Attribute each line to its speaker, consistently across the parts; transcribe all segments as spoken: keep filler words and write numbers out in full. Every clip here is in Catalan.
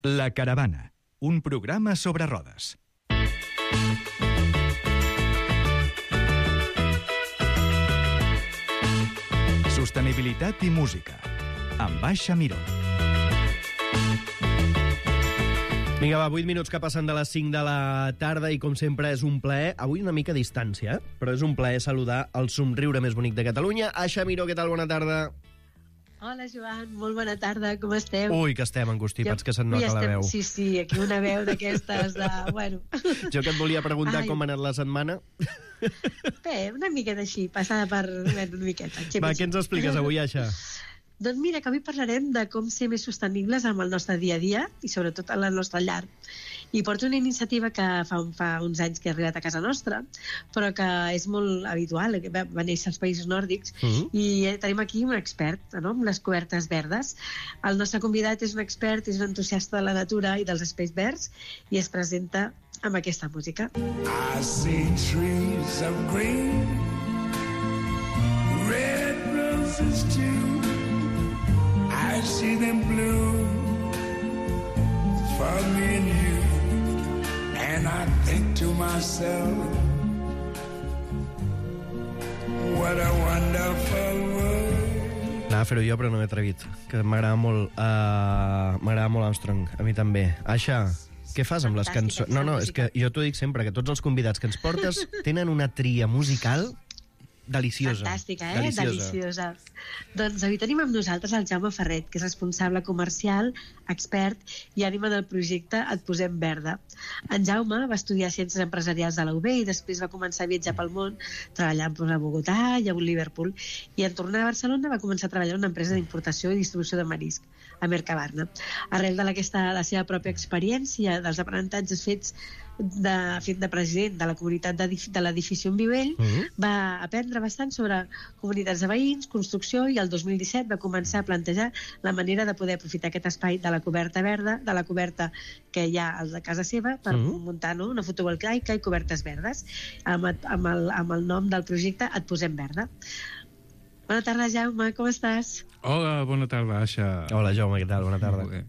Speaker 1: La Caravana, un programa sobre rodes. Sostenibilitat i música, amb Aixa Miró.
Speaker 2: Vinga, va, vuit minuts que passen de les cinc de la tarda i, com sempre, és un plaer, avui una mica a distància, però és un plaer saludar el somriure més bonic de Catalunya. Aixa Miró, què tal? Bona tarda.
Speaker 3: Hola, Joan, molt bona tarda, com esteu?
Speaker 2: Ui, que estem angustipats, que se't nota
Speaker 3: estem,
Speaker 2: la veu.
Speaker 3: Sí, sí, aquí una veu d'aquestes de... Bueno.
Speaker 2: Jo que et volia preguntar Ai. com ha anat la setmana.
Speaker 3: Bé, una miqueta així, passada per... Una miqueta.
Speaker 2: Va, què ens expliques avui, Aixa?
Speaker 3: Doncs mira, que avui parlarem de com ser més sostenibles amb el nostre dia a dia i sobretot a la nostra llar. I porto una iniciativa que fa, fa uns anys que ha arribat a casa nostra, però que és molt habitual, que va, va néixer als països nòrdics, uh-huh. i tenim aquí un expert, no?, amb les cobertes verdes. El nostre convidat és un expert, és un entusiasta de la natura i dels espais verds, i es presenta amb aquesta música.
Speaker 4: I see trees of green, red roses too. I see them blue for me and you, and I think to myself, what a wonderful world.
Speaker 2: Anava a fer-ho jo, però no m'he atrevit, que m'agrada molt, uh, m'agrada molt Armstrong, a mi també. Aixa, què fas amb les cançons? No, no, és que jo t'ho dic sempre, que tots els convidats que ens portes tenen una tria musical deliciosa.
Speaker 3: Fantàstica, eh?
Speaker 2: Deliciosa.
Speaker 3: Deliciosa. Doncs avui tenim amb nosaltres el Jaume Ferret, que és responsable comercial, expert i ànima del projecte Et Posem Verda. En Jaume va estudiar Ciències Empresarials a la U B i després va començar a viatjar pel món, treballant a Bogotà i a Liverpool. I en tornar a Barcelona va començar a treballar en una empresa d'importació i distribució de marisc, a Mercabarna. Arrel de aquesta, la seva pròpia experiència, dels aprenentatges fets de, fet de president de la comunitat de, de l'edifici on viu ell, uh-huh. va aprendre bastant sobre comunitats de veïns, construcció, i el dos mil disset va començar a plantejar la manera de poder aprofitar aquest espai de la coberta verda, de la coberta que hi ha al de casa seva, per uh-huh. muntar, no?, una fotovoltaica i cobertes verdes, amb, amb, el, amb el nom del projecte Et Posem Verda. Bona tarda, Jaume, com estàs?
Speaker 5: Hola, bona tarda, Aixa.
Speaker 2: Hola, Jaume, què tal? Bona tarda.
Speaker 5: Molt bé.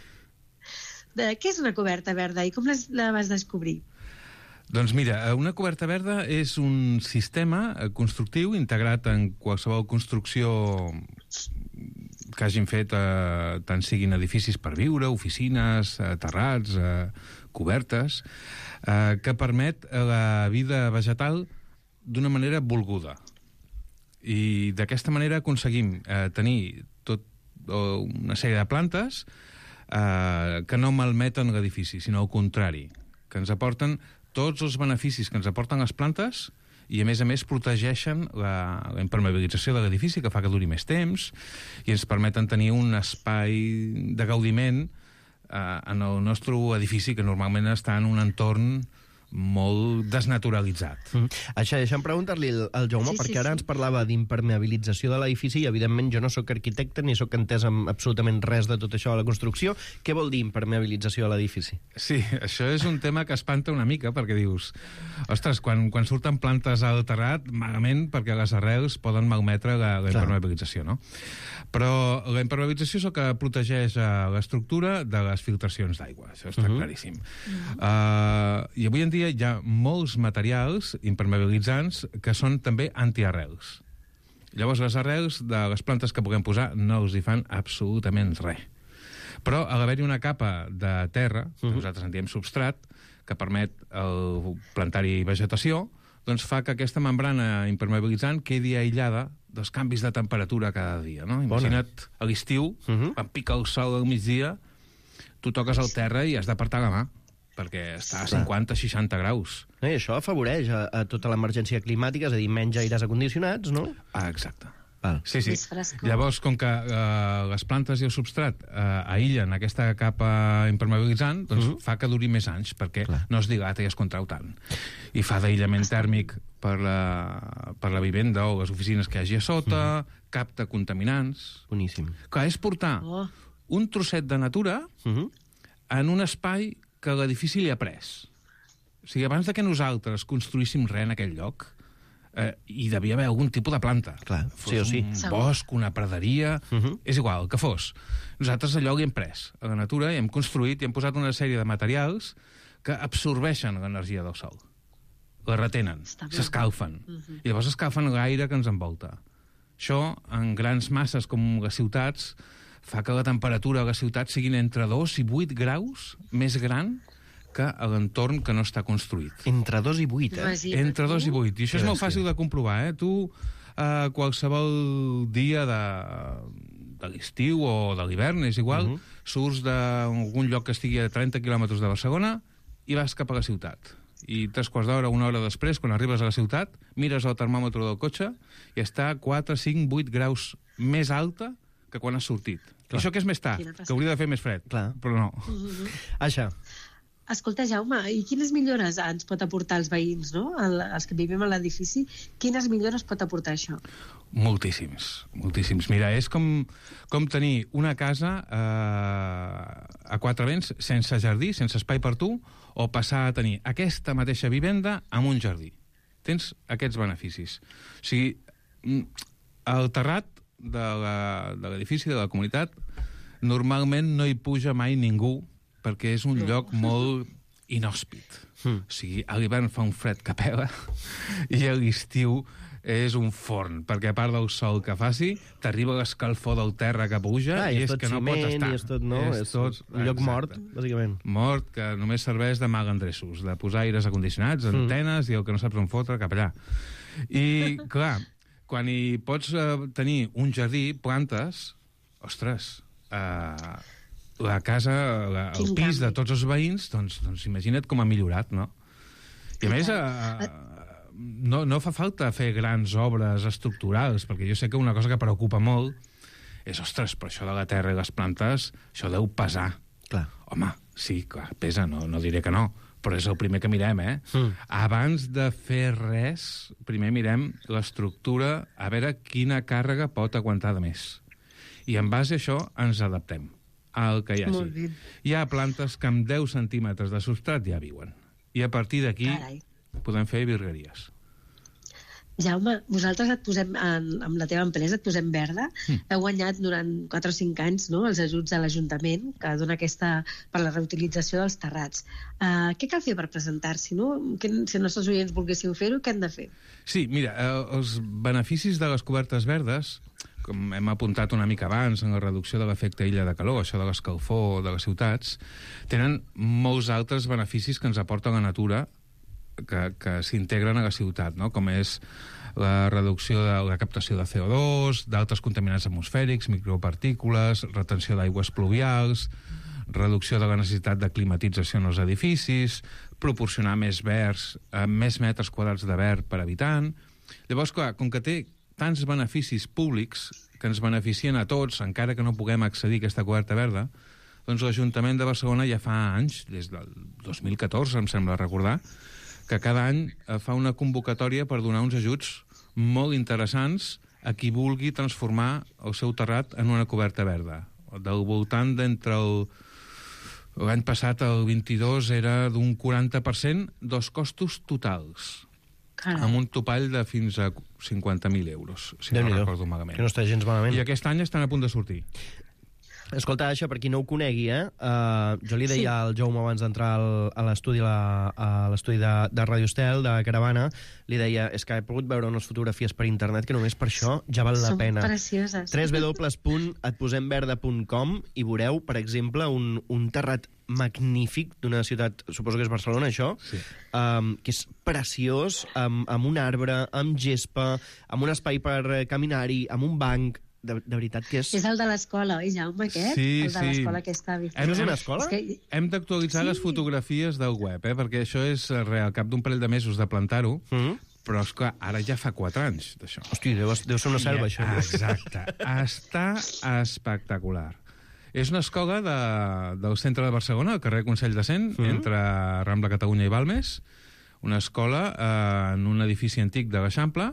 Speaker 3: De, què és una coberta verda i com les, la vas descobrir?
Speaker 5: Doncs mira, una coberta verda és un sistema constructiu integrat en qualsevol construcció que hagin fet, eh, tant siguin edificis per viure, oficines, eh, terrats, eh, cobertes, eh, que permet la vida vegetal d'una manera volguda. I d'aquesta manera aconseguim eh, tenir tot oh, una sèrie de plantes eh, que no malmeten l'edifici, sinó al contrari, que ens aporten tots els beneficis que ens aporten les plantes i, a més a més, protegeixen la, la impermeabilització de l'edifici, que fa que duri més temps, i ens permeten tenir un espai de gaudiment eh, en el nostre edifici, que normalment està en un entorn molt desnaturalitzat.
Speaker 2: Mm. Això, deixa'm preguntar-li al Jaume, sí, perquè sí, ara sí. ens parlava d'impermeabilització de l'edifici i, evidentment, jo no sóc arquitecte ni sóc entès amb absolutament res de tot això de la construcció. Què vol dir impermeabilització de l'edifici?
Speaker 5: Sí, això és un tema que espanta una mica, perquè dius, ostres, quan, quan surten plantes al terrat, malament, perquè les arrels poden malmetre la, la impermeabilització, no? Però la impermeabilització és el que protegeix l'estructura de les filtracions d'aigua, això està uh-huh. claríssim. Uh-huh. Uh, I avui en dia hi ha molts materials impermeabilitzants que són també antiarrels. Llavors, les arrels de les plantes que puguem posar no els hi fan absolutament res. Però, a l'haver-hi una capa de terra, que uh-huh. nosaltres en diem substrat, que permet el plantar-hi vegetació, doncs fa que aquesta membrana impermeabilitzant quedi aïllada dels canvis de temperatura cada dia, no? Imagina't a l'estiu, uh-huh. quan pica el sol al migdia, tu toques el terra i has d'apartar la mà, perquè està a cinquanta a seixanta graus.
Speaker 2: I això afavoreix a, a tota l'emergència climàtica, és a dir, menys aires acondicionats, no?
Speaker 5: Ah, exacte.
Speaker 2: Val.
Speaker 5: Sí, sí. Llavors, com que uh, les plantes i el substrat uh, aïllen aquesta capa impermeabilitzant, doncs uh-huh. fa que duri més anys, perquè Clar. no es dilata i es contrau tant. I fa d'aïllament tèrmic per la, per la vivenda o les oficines que hi hagi a sota, uh-huh. capta contaminants...
Speaker 2: Boníssim.
Speaker 5: Que és portar oh. un trosset de natura uh-huh. en un espai que l'edifici li ha pres. O sigui, abans de que nosaltres construíssim res en aquell lloc, eh, hi devia haver algun tipus de planta.
Speaker 2: Clar,
Speaker 5: Fos
Speaker 2: sí o sí.
Speaker 5: un
Speaker 3: Segur.
Speaker 5: bosc, una praderia...
Speaker 2: Uh -huh.
Speaker 5: És igual, el que fos. Nosaltres allò ho hem pres a la natura i hem construït i hem posat una sèrie de materials que absorbeixen l'energia del sol. La retenen,
Speaker 3: Està bé.
Speaker 5: s'escalfen.
Speaker 3: Uh -huh.
Speaker 5: I llavors escalfen l'aire que ens envolta. Això, en grans masses com les ciutats, fa que la temperatura a la ciutat siguin entre dos i vuit graus més gran que a l'entorn que no està construït.
Speaker 2: Entre dos i vuit, eh?
Speaker 3: Imagina't,
Speaker 5: Entre dos i
Speaker 3: no?
Speaker 5: vuit. I això és
Speaker 2: Que
Speaker 5: molt
Speaker 2: bèstia.
Speaker 5: fàcil de comprovar, eh? Tu, eh, qualsevol dia de, de l'estiu o de l'hivern, és igual, uh -huh. surts d'algun lloc que estigui a trenta quilòmetres de Barcelona i vas cap a la ciutat. I tres quarts d'hora, una hora després, quan arribes a la ciutat, mires el termòmetre del cotxe i està a quatre, cinc, vuit graus més alta que quan has sortit. I això que és més tard,
Speaker 3: Quina
Speaker 5: que hauria de fer més fred,
Speaker 2: Clar.
Speaker 5: però no.
Speaker 2: Aixa,
Speaker 3: Escolta, Jaume, i quines millores ens pot aportar els veïns, no? El, els que vivim a l'edifici, quines millores pot aportar això?
Speaker 5: Moltíssims, moltíssims. Mira, és com, com tenir una casa eh, a quatre vents, sense jardí, sense espai per tu, o passar a tenir aquesta mateixa vivenda amb un jardí. Tens aquests beneficis. O sigui, mm, el terrat de la- de l'edifici, de la comunitat, normalment no hi puja mai ningú, perquè és un lloc molt inhòspit.
Speaker 2: Mm.
Speaker 5: O sigui, a l'hivern fa un fred que pela i a l'estiu és un forn, perquè a part del sol que faci, t'arriba l'escalfor del terra que puja
Speaker 2: ah,
Speaker 5: i
Speaker 2: i
Speaker 5: és
Speaker 2: tot
Speaker 5: que no pots
Speaker 2: ciment,
Speaker 5: estar.
Speaker 2: i és tot, no? És,
Speaker 5: tot,
Speaker 2: un lloc
Speaker 5: exacte.
Speaker 2: mort, bàsicament.
Speaker 5: Mort, que només serveix de malandressos, de posar aires acondicionats,
Speaker 2: Mm.
Speaker 5: antenes, i el que no saps on fotre, cap allà. I, clar, quan hi pots eh, tenir un jardí, plantes, ostres, eh, la casa, la, el
Speaker 3: Quin
Speaker 5: pis
Speaker 3: canvi.
Speaker 5: de tots els veïns, doncs, doncs imagina't com ha millorat, no? I a més, eh, no, no fa falta fer grans obres estructurals, perquè jo sé que una cosa que preocupa molt és, ostres, però això de la terra i les plantes, això deu pesar.
Speaker 2: Clar.
Speaker 5: Home, sí, clar, pesa, no, no diré que no, però és el primer que mirem, eh?
Speaker 2: Mm.
Speaker 5: Abans de fer res, primer mirem l'estructura, a veure quina càrrega pot aguantar de més. I en base a això ens adaptem al que hi hagi.
Speaker 3: Molt bé.
Speaker 5: Hi ha plantes que amb deu centímetres de substrat ja viuen. I a partir d'aquí
Speaker 3: Carai.
Speaker 5: podem fer virgueries.
Speaker 3: Jaume, vosaltres et posem, en, amb la teva empresa, et posem verda. Mm. Heu guanyat durant quatre o cinc anys, no?, els ajuts de l'Ajuntament, que dona aquesta per la reutilització dels terrats. Uh, què cal fer per presentar-s'hi, no? Que, si els nostres oients volguessin fer-ho, què han de fer?
Speaker 5: Sí, mira, eh, els beneficis de les cobertes verdes, com hem apuntat una mica abans en la reducció de l'efecte illa de calor, això de l'escalfor de les ciutats, tenen molts altres beneficis que ens aporta la natura que, que s'integren a la ciutat, no? Com és la reducció de la captació de C O dos, d'altres contaminants atmosfèrics, micropartícules, retenció d'aigües pluvials, reducció de la necessitat de climatització en els edificis, proporcionar més verds, eh, més metres quadrats de verd per habitant. Llavors, clar, com que té tants beneficis públics que ens beneficien a tots, encara que no puguem accedir a aquesta coberta verda, doncs l'Ajuntament de Barcelona ja fa anys, des del dos mil catorze, em sembla recordar, que cada any eh, fa una convocatòria per donar uns ajuts molt interessants a qui vulgui transformar el seu terrat en una coberta verda. Del voltant d'entre el... L'any passat, el vint-i-dos, era d'un quaranta per cent dels costos totals,
Speaker 3: Carai.
Speaker 5: amb un topall de fins a cinquanta mil euros, si no
Speaker 2: Déu-n'hi-do,
Speaker 5: recordo malament.
Speaker 2: que no està gens malament.
Speaker 5: I aquest any estan a punt de sortir.
Speaker 2: Escolta, això, per qui no ho conegui, eh? Uh, jo li deia sí. al Jaume abans d'entrar al- a l'estudi la, a l'estudi de, de Radio Estel, de Caravana, li deia, és que he pogut veure unes fotografies per internet que només per això ja val la
Speaker 3: Són
Speaker 2: pena.
Speaker 3: precioses.
Speaker 2: w w w punt et posem verda punt com i veureu, per exemple, un, un terrat magnífic d'una ciutat, suposo que és Barcelona, això,
Speaker 5: Sí.
Speaker 2: um, que és preciós, amb, amb un arbre, amb gespa, amb un espai per eh, caminar-hi, amb un banc. De, de veritat que és...
Speaker 3: És el de l'escola, oi, Jaume, aquest?
Speaker 5: Sí,
Speaker 3: el de
Speaker 5: sí.
Speaker 3: l'escola que està...
Speaker 5: Hem-
Speaker 2: No és una
Speaker 5: hem-
Speaker 2: escola?
Speaker 3: És que...
Speaker 5: Hem d'actualitzar
Speaker 3: Sí.
Speaker 5: les fotografies del web, eh? Perquè això és eh, re, al cap d'un parell de mesos de plantar-ho,
Speaker 2: Mm -hmm.
Speaker 5: però, esclar, ara ja fa quatre anys d'això.
Speaker 2: Hosti, deu, deu ser una selva, això.
Speaker 5: Ja, exacte. Està espectacular. És una escola de, del centre de Barcelona, al carrer Consell de Cent,
Speaker 2: Mhm.
Speaker 5: entre Rambla Catalunya i Balmes, una escola eh, en un edifici antic de l'Eixample,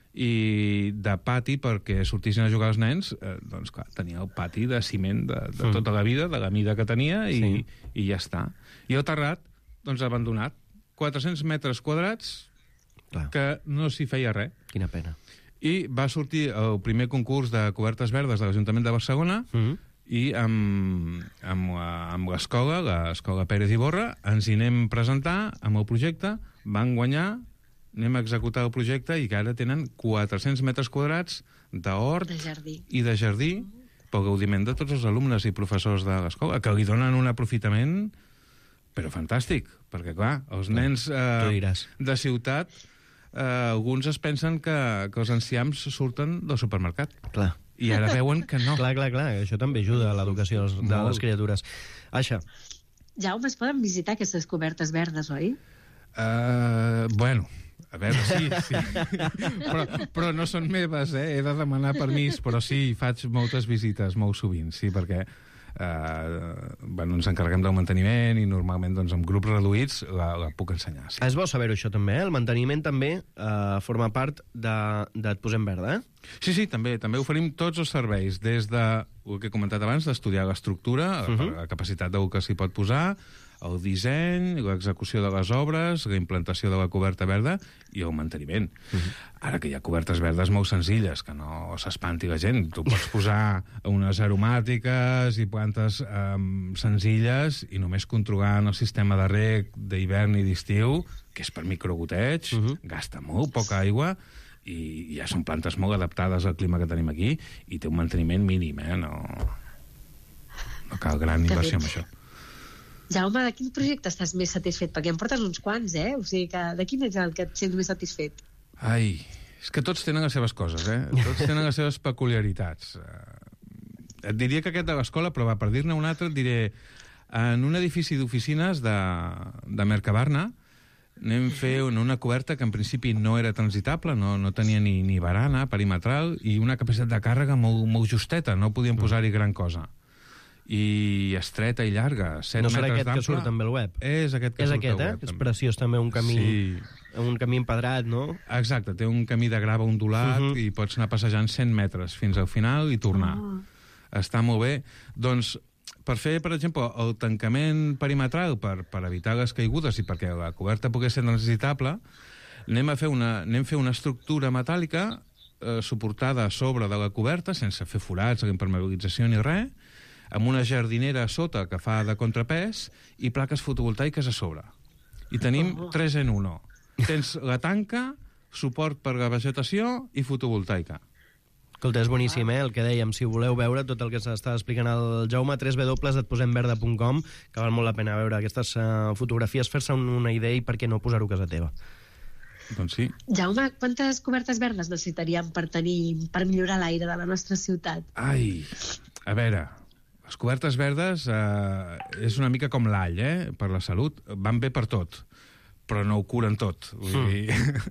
Speaker 5: i de pati perquè sortissin a jugar els nens, eh, doncs clar, tenia el pati de ciment de, de
Speaker 2: Mm.
Speaker 5: tota la vida, de la mida que tenia, i,
Speaker 2: Sí.
Speaker 5: i ja està. I el terrat, doncs abandonat. quatre-cents metres quadrats,
Speaker 2: Clar.
Speaker 5: que no s'hi feia res.
Speaker 2: Quina pena.
Speaker 5: I va sortir el primer concurs de cobertes verdes de l'Ajuntament de Barcelona
Speaker 2: Mm-hmm.
Speaker 5: i amb, amb, amb l'escola, l'escola Pérez Iborra, ens hi anem a presentar amb el projecte, van guanyar, anem a executar el projecte i que ara tenen quatre-cents metres quadrats d'hort
Speaker 3: De jardí.
Speaker 5: i de jardí pel gaudiment de tots els alumnes i professors de l'escola, que li donen un aprofitament però fantàstic, perquè clar, els nens
Speaker 2: Tu
Speaker 5: eh,
Speaker 2: diràs.
Speaker 5: de ciutat, eh, alguns es pensen que, que els enciams surten del supermercat.
Speaker 2: Clar.
Speaker 5: I ara veuen que no.
Speaker 2: Clar, clar, clar, això també ajuda a l'educació dels- de
Speaker 5: Molt.
Speaker 2: les criatures. Aixa,
Speaker 3: Jaume, es poden visitar aquestes cobertes verdes, oi?
Speaker 5: Uh, bueno, a veure, sí, sí. Però, però no són meves, eh? He de demanar permís, però sí, faig moltes visites, molt sovint, sí, perquè uh, bueno, ens encarreguem del manteniment i normalment doncs, amb grups reduïts la, la puc ensenyar. Sí.
Speaker 2: és bo saber-ho això també, eh? El manteniment també eh, forma part de, de Et Posem Verda, eh?
Speaker 5: Sí, sí, també també oferim tots els serveis, des de el que he comentat abans, d'estudiar l'estructura, uh -huh. la capacitat del que s'hi pot posar, el disseny, l'execució de les obres, la implantació de la coberta verda i el manteniment. Uh -huh. Ara que hi ha cobertes verdes molt senzilles, que no s'espanti la gent. Tu pots posar unes aromàtiques i plantes um, senzilles i només controlant el sistema de reg d'hivern i d'estiu, que és per microgoteig, uh -huh. gasta molt poca aigua, i ja són plantes molt adaptades al clima que tenim aquí i té un manteniment mínim, eh? No, no cal gran inversió amb això.
Speaker 3: Jaume, de quin projecte estàs més satisfet? Perquè em portes uns quants, eh? O sigui, que de quin és el que et sents més satisfet?
Speaker 5: Ai, és que tots tenen les seves coses, eh? Tots tenen les seves peculiaritats. Eh, et diria que aquest de l'escola, però va, per dir-ne un altre, et diré, en un edifici d'oficines de, de Mercabarna, anem a fer una, una coberta que en principi no era transitable, no, no tenia ni, ni barana perimetral i una capacitat de càrrega molt, molt justeta, no podíem posar-hi gran cosa. I estreta i llarga, set
Speaker 2: No serà
Speaker 5: metres
Speaker 2: aquest que
Speaker 5: d'ample.
Speaker 2: surt també al web?
Speaker 5: És aquest que
Speaker 2: És
Speaker 5: surt
Speaker 2: aquest,
Speaker 5: al
Speaker 2: eh?
Speaker 5: web.
Speaker 2: És
Speaker 5: també.
Speaker 2: preciós també, un camí,
Speaker 5: Sí.
Speaker 2: un camí empedrat, no?
Speaker 5: Exacte, té un camí de grava ondulat
Speaker 2: Uh-huh.
Speaker 5: i pots anar passejant cent metres fins al final i tornar.
Speaker 3: Oh.
Speaker 5: Està molt bé. Doncs, per fer, per exemple, el tancament perimetral per, per evitar les caigudes i perquè la coberta pogués ser transitable, anem a fer una, anem a fer una estructura metàl·lica eh, suportada a sobre de la coberta, sense fer forats, impermeabilització ni res, amb una jardinera a sota que fa de contrapès i plaques fotovoltaiques a sobre. I tenim
Speaker 3: Oh.
Speaker 5: tres en uno. Tens la tanca, suport per la vegetació i fotovoltaica.
Speaker 2: Escolta, és boníssim, eh? El que dèiem, si voleu veure tot el que s'està explicant el Jaume, w w w punt et posem verda punt com, que val molt la pena veure aquestes uh, fotografies, fer-se una idea i per què no posar-ho a casa teva.
Speaker 5: Doncs sí.
Speaker 3: Jaume, quantes cobertes verdes necessitaríem per tenir, per millorar l'aire de la nostra ciutat?
Speaker 5: Ai, a veure, les cobertes verdes eh, és una mica com l'all, eh? Per la salut. Van bé per tot, però no ho curen tot. Vull
Speaker 2: Mm.
Speaker 5: dir...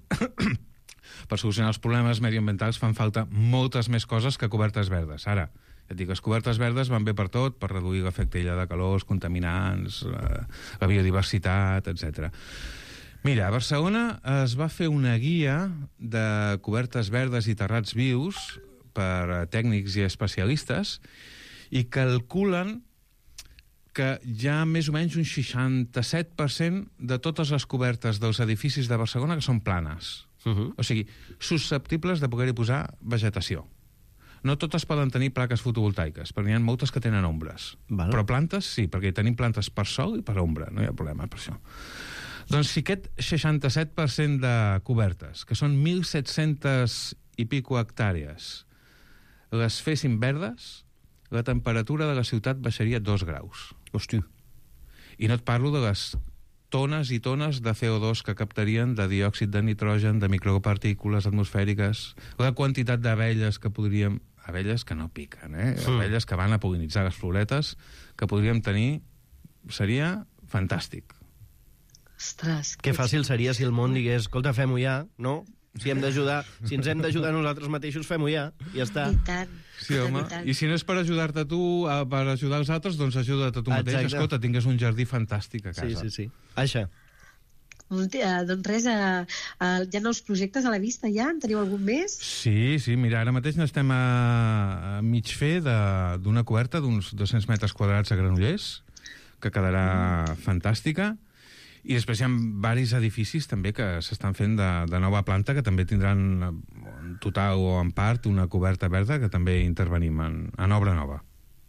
Speaker 5: per solucionar els problemes mediambientals fan falta moltes més coses que cobertes verdes. Ara, et dic, les cobertes verdes van bé per tot, per reduir l'efecte illa de calor, els contaminants, la, la biodiversitat, etcètera. Mira, a Barcelona es va fer una guia de cobertes verdes i terrats vius per a tècnics i especialistes i calculen que hi ha més o menys un seixanta-set per cent de totes les cobertes dels edificis de Barcelona que són planes.
Speaker 2: Uh -huh.
Speaker 5: O sigui, susceptibles de poder-hi posar vegetació. No totes poden tenir plaques fotovoltaiques, perquè n'hi ha moltes que tenen ombres.
Speaker 2: Val.
Speaker 5: Però plantes, sí, perquè tenim plantes per sol i per ombra, no hi ha problema per això. Doncs si aquest seixanta-set per cent de cobertes, que són mil set-centes i pico hectàrees, les féssim verdes, la temperatura de la ciutat baixaria dos graus.
Speaker 2: Hosti.
Speaker 5: I no et parlo de les tones i tones de C O dos que captarien, de diòxid de nitrogen, de micropartícules atmosfèriques, la quantitat d'abelles que podríem... Abelles que no piquen, eh?
Speaker 2: Mm.
Speaker 5: Abelles que van a pol·linitzar les floretes que podríem tenir, seria fantàstic.
Speaker 3: Ostres,
Speaker 2: Que fàcil seria si el món digués, escolta, fem-ho ja, no? Si hem d'ajudar, si ens hem d'ajudar nosaltres mateixos, fem-ho ja, i ja està.
Speaker 3: I tant.
Speaker 5: Sí,
Speaker 3: i tant,
Speaker 5: home,
Speaker 3: i tant.
Speaker 5: i si no és per ajudar-te tu, eh, per ajudar els altres, doncs ajuda't a tu mateix.
Speaker 2: Exacte.
Speaker 5: Escolta, tingues un jardí fantàstic a casa.
Speaker 2: Sí, sí, sí. Aixa,
Speaker 3: Ulti- eh, doncs res, eh, eh, hi ha nous projectes a la vista ja? En teniu algun més?
Speaker 5: Sí, sí, mira, ara mateix n'estem a, a mig fer de- d'una coberta d'uns dos-cents metres quadrats a Granollers, que quedarà fantàstica, I després hi ha diversos edificis també que s'estan fent de, de nova planta, que també tindran en total o en part una coberta verda, que també intervenim en, en obra nova.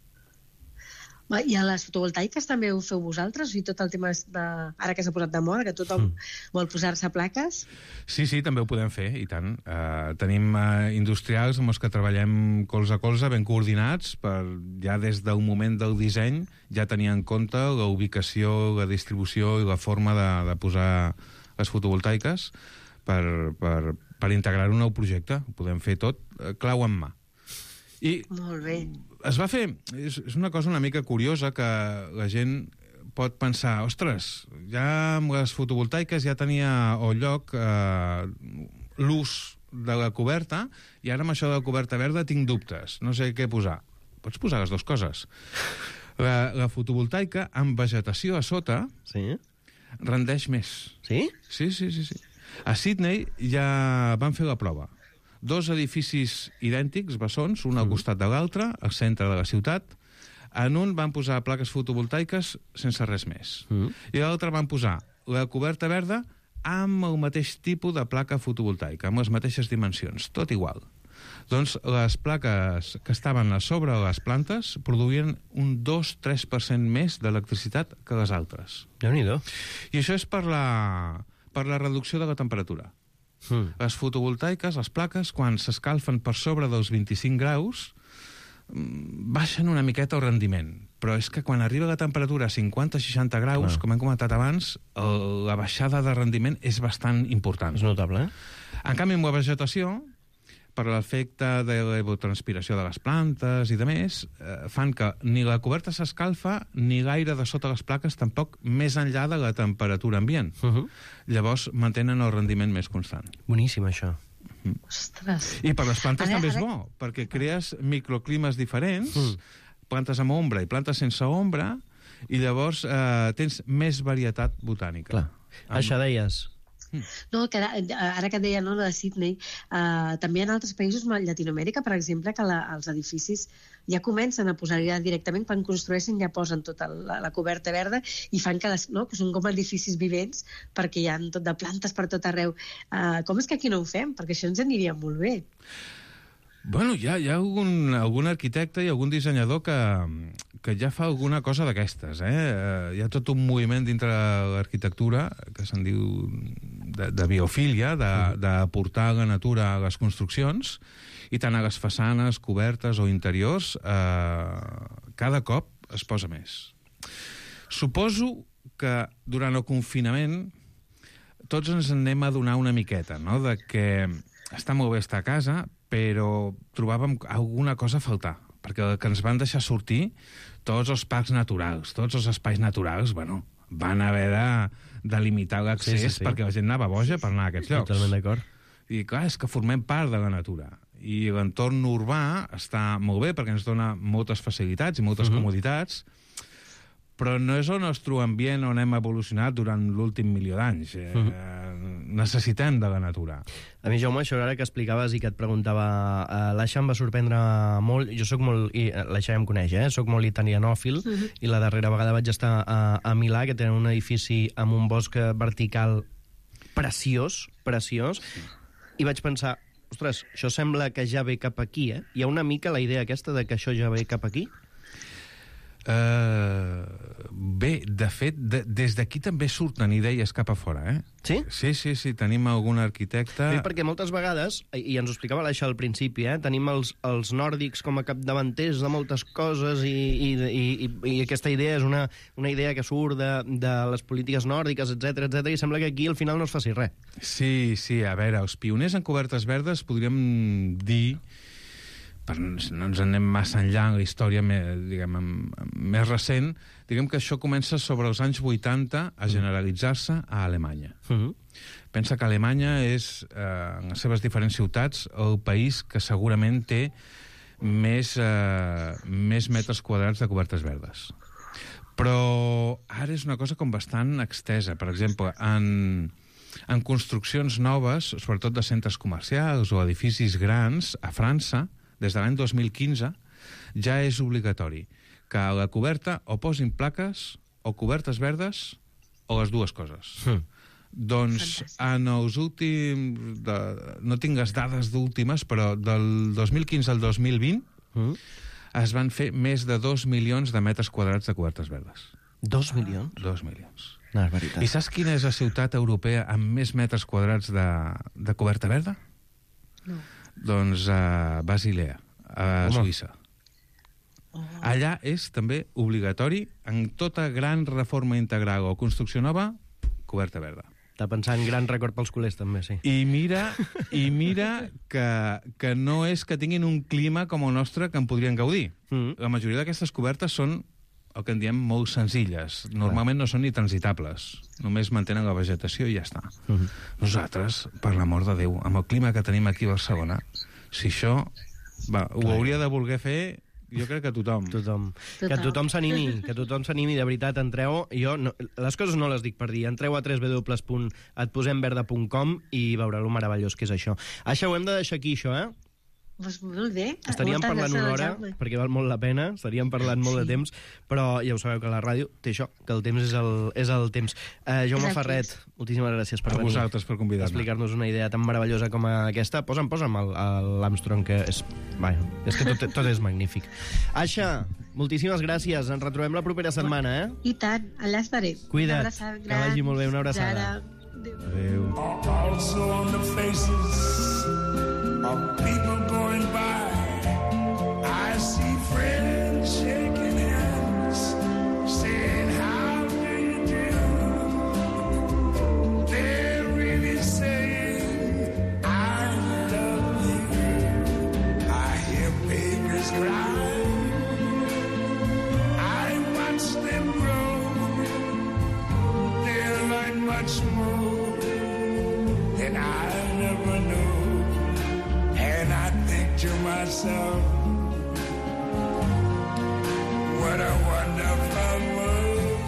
Speaker 3: I a les fotovoltaiques també ho feu vosaltres? I tot el tema de... ara que s'ha posat de moda, que tothom mm. vol posar-se plaques?
Speaker 5: Sí, sí, també ho podem fer, i tant. Uh, tenim uh, industrials amb els que treballem colze a colze, ben coordinats, per ja des del moment del disseny ja tenir en compte la ubicació, la distribució i la forma de, de posar les fotovoltaiques per, per, per integrar-ho en el projecte. Ho podem fer tot uh, clau en mà. I
Speaker 3: molt bé.
Speaker 5: Es va fer... És, és una cosa una mica curiosa que la gent pot pensar, ostres, ja amb les fotovoltaiques ja tenia el lloc eh, l'ús de la coberta i ara amb això de la coberta verda tinc dubtes, no sé què posar. Pots posar les dues coses. La, la fotovoltaica amb vegetació a sota
Speaker 2: sí?
Speaker 5: rendeix més.
Speaker 2: Sí?
Speaker 5: Sí, sí, sí, sí. A Sydney ja van fer la prova. Dos edificis idèntics, bessons, un al costat de l'altre, al centre de la ciutat. En un van posar plaques fotovoltaiques sense res més. Mm. I l'altre van posar la coberta verda amb el mateix tipus de placa fotovoltaica, amb les mateixes dimensions, tot igual. Doncs les plaques que estaven a sobre de les plantes produïen un dos a tres per cent més d'electricitat que les altres.
Speaker 2: Déu-n'hi-do. I
Speaker 5: això és per la, per la reducció de la temperatura. Mm. Les fotovoltaiques, les plaques, quan s'escalfen per sobre dels vint-i-cinc graus, baixen una miqueta el rendiment. Però és que quan arriba la temperatura a cinquanta a seixanta graus, ah. com hem comentat abans, el, la baixada de rendiment és bastant important.
Speaker 2: És notable, eh?
Speaker 5: En canvi, amb la vegetació, per l'efecte de l'evapotranspiració de les plantes i de més, eh, fan que ni la coberta s'escalfa ni l'aire de sota les plaques tampoc més enllà de la temperatura ambient. Uh-huh. Llavors mantenen el rendiment més constant.
Speaker 2: Boníssim, això.
Speaker 5: Mm.
Speaker 3: Ostres.
Speaker 5: I per les plantes
Speaker 3: ara,
Speaker 5: també és
Speaker 3: ara...
Speaker 5: bo, perquè crees microclimes diferents, mm. plantes amb ombra i plantes sense ombra, i llavors eh, tens més varietat botànica.
Speaker 2: Clar.
Speaker 5: Amb...
Speaker 2: Això deies...
Speaker 3: No, que ara, ara que et deia no, de Sydney, eh, també en altres països, a Llatinoamèrica, per exemple, que la, els edificis ja comencen a posar ja directament, quan construeixen ja posen tota la, la coberta verda i fan que, les, no, que són com edificis vivents perquè hi ha tot de plantes per tot arreu. Eh, com és que aquí no ho fem? Perquè això ens aniria molt bé.
Speaker 5: Bueno, hi ha, hi ha algun, algun arquitecte i algun dissenyador que, que ja fa alguna cosa d'aquestes, eh? Hi ha tot un moviment dintre l'arquitectura que se'n diu de, de biofília, d'aportar la natura a les construccions, i tant a les façanes, cobertes o interiors, eh, cada cop es posa més. Suposo que durant el confinament tots ens anem a donar una miqueta, no?, de que està molt bé estar a casa, però trobàvem alguna cosa a faltar, perquè el que ens van deixar sortir, tots els parcs naturals, tots els espais naturals, bueno, van haver de, de limitar l'accés sí, sí, sí. perquè la gent anava boja per anar a aquests llocs.
Speaker 2: Totalment d'acord.
Speaker 5: I clar, és que formem part de la natura. I l'entorn urbà està molt bé perquè ens dona moltes facilitats i moltes uh-huh. comoditats, però no és el nostre ambient on hem evolucionat durant l'últim milió d'anys. Eh, uh-huh. Necessitem de la natura.
Speaker 2: A mi, Jaume, això ara que explicaves i que et preguntava, uh, l'Aixa em va sorprendre molt. Jo sóc molt... L'Aixa ja em coneix, eh? Soc molt italianòfil, uh-huh. i la darrera vegada vaig estar a, a Milà, que tenen un edifici amb un bosc vertical preciós, preciós, i vaig pensar, ostres, això sembla que ja ve cap aquí, eh? Hi ha una mica la idea aquesta de que això ja ve cap aquí?
Speaker 5: Uh, bé, de fet, de, des d'aquí també surten idees cap a fora, eh?
Speaker 2: Sí?
Speaker 5: Sí, sí, sí, tenim algun arquitecte...
Speaker 2: Bé, perquè moltes vegades, i ens ho explicava l'Aixa al principi, eh, tenim els, els nòrdics com a capdavanters de moltes coses i, i, i, i, i aquesta idea és una, una idea que surt de, de les polítiques nòrdiques, etcètera, etcètera, i sembla que aquí al final no es faci res.
Speaker 5: Sí, sí, a veure, els pioners en cobertes verdes podríem dir... per no ens anem massa enllà en la història més, diguem, més recent, diguem que això comença sobre els anys vuitanta a generalitzar-se a Alemanya. Uh-huh. Pensa que Alemanya és, eh, en les seves diferents ciutats, el país que segurament té més, eh, més metres quadrats de cobertes verdes. Però ara és una cosa com bastant extesa. Per exemple, en, en construccions noves, sobretot de centres comercials o edificis grans, a França, des de l'any dos mil quinze, ja és obligatori que a la coberta o posin plaques o cobertes verdes o les dues coses?
Speaker 2: Mm.
Speaker 5: Doncs
Speaker 3: Fantàstic.
Speaker 5: en els últims... De, no tinc les dades d'últimes, però del dos mil quinze al dos mil vint
Speaker 2: Mm.
Speaker 5: es van fer més de dos milions de metres quadrats de cobertes verdes.
Speaker 2: Dos milions?
Speaker 5: Dos milions.
Speaker 2: No, és veritat.
Speaker 5: I saps quina és la ciutat europea amb més metres quadrats de, de coberta verda?
Speaker 3: No.
Speaker 5: Doncs a Basilea, a
Speaker 2: Home.
Speaker 5: Suïssa. Allà és també obligatori, en tota gran reforma integral o construcció nova, coberta verda.
Speaker 2: Està pensant gran record pels culers, també, sí.
Speaker 5: I mira, i mira que, que no és que tinguin un clima com el nostre que en podrien gaudir.
Speaker 2: Mm.
Speaker 5: La majoria d'aquestes cobertes són el que en diem molt senzilles. Normalment no són ni transitables. Només mantenen la vegetació i ja està.
Speaker 2: Mm-hmm.
Speaker 5: Nosaltres, per l'amor de Déu, amb el clima que tenim aquí a Barcelona, si això va, ho hauria de voler fer, jo crec que tothom.
Speaker 2: Tothom.
Speaker 3: Tothom.
Speaker 2: Que tothom s'animi, que tothom s'animi, de veritat, entreu. Jo no, les coses no les dic per dir. Entreu a w w w punt et posem verda punt com i veureu lo meravellós que és això. Això ho hem de deixar aquí, això, eh?
Speaker 3: Pues molt bé.
Speaker 2: Estaríem
Speaker 3: Moltes
Speaker 2: parlant
Speaker 3: gràcies,
Speaker 2: una hora,
Speaker 3: Jaume.
Speaker 2: perquè val molt la pena, estaríem parlant molt de
Speaker 3: Sí.
Speaker 2: temps, però ja ho sabeu que la ràdio té això, que el temps és el, és el temps. Uh, Jaume
Speaker 3: És el
Speaker 2: Ferret,
Speaker 3: temps.
Speaker 2: moltíssimes gràcies per
Speaker 5: A
Speaker 2: venir.
Speaker 5: vosaltres per convidar-me.
Speaker 2: Explicar-nos una idea tan meravellosa com aquesta. Posa'm, posa'm el- el- l'Armstrong, que és... Vaja, és que tot, tot és magnífic. Aixa, moltíssimes gràcies. Ens retrobem la propera setmana, eh?
Speaker 3: I tant, allà estaré.
Speaker 2: Cuida't,
Speaker 3: Una abraçada
Speaker 2: que vagi molt bé, una abraçada.
Speaker 3: Adéu.
Speaker 2: Adéu.
Speaker 4: Also on the faces of people going by, I see friends shaking hands, saying how do you do. They're really saying I love you. I hear babies cry, I watch them grow. They'll learn much more than I never knew. And I think to myself, what a wonderful world.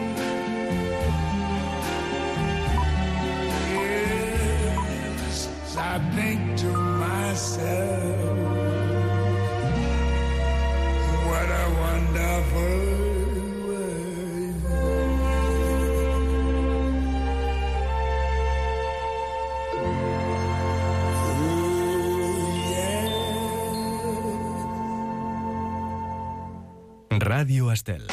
Speaker 4: Yes, I think to myself, what a wonderful world.
Speaker 1: Ràdio Estel.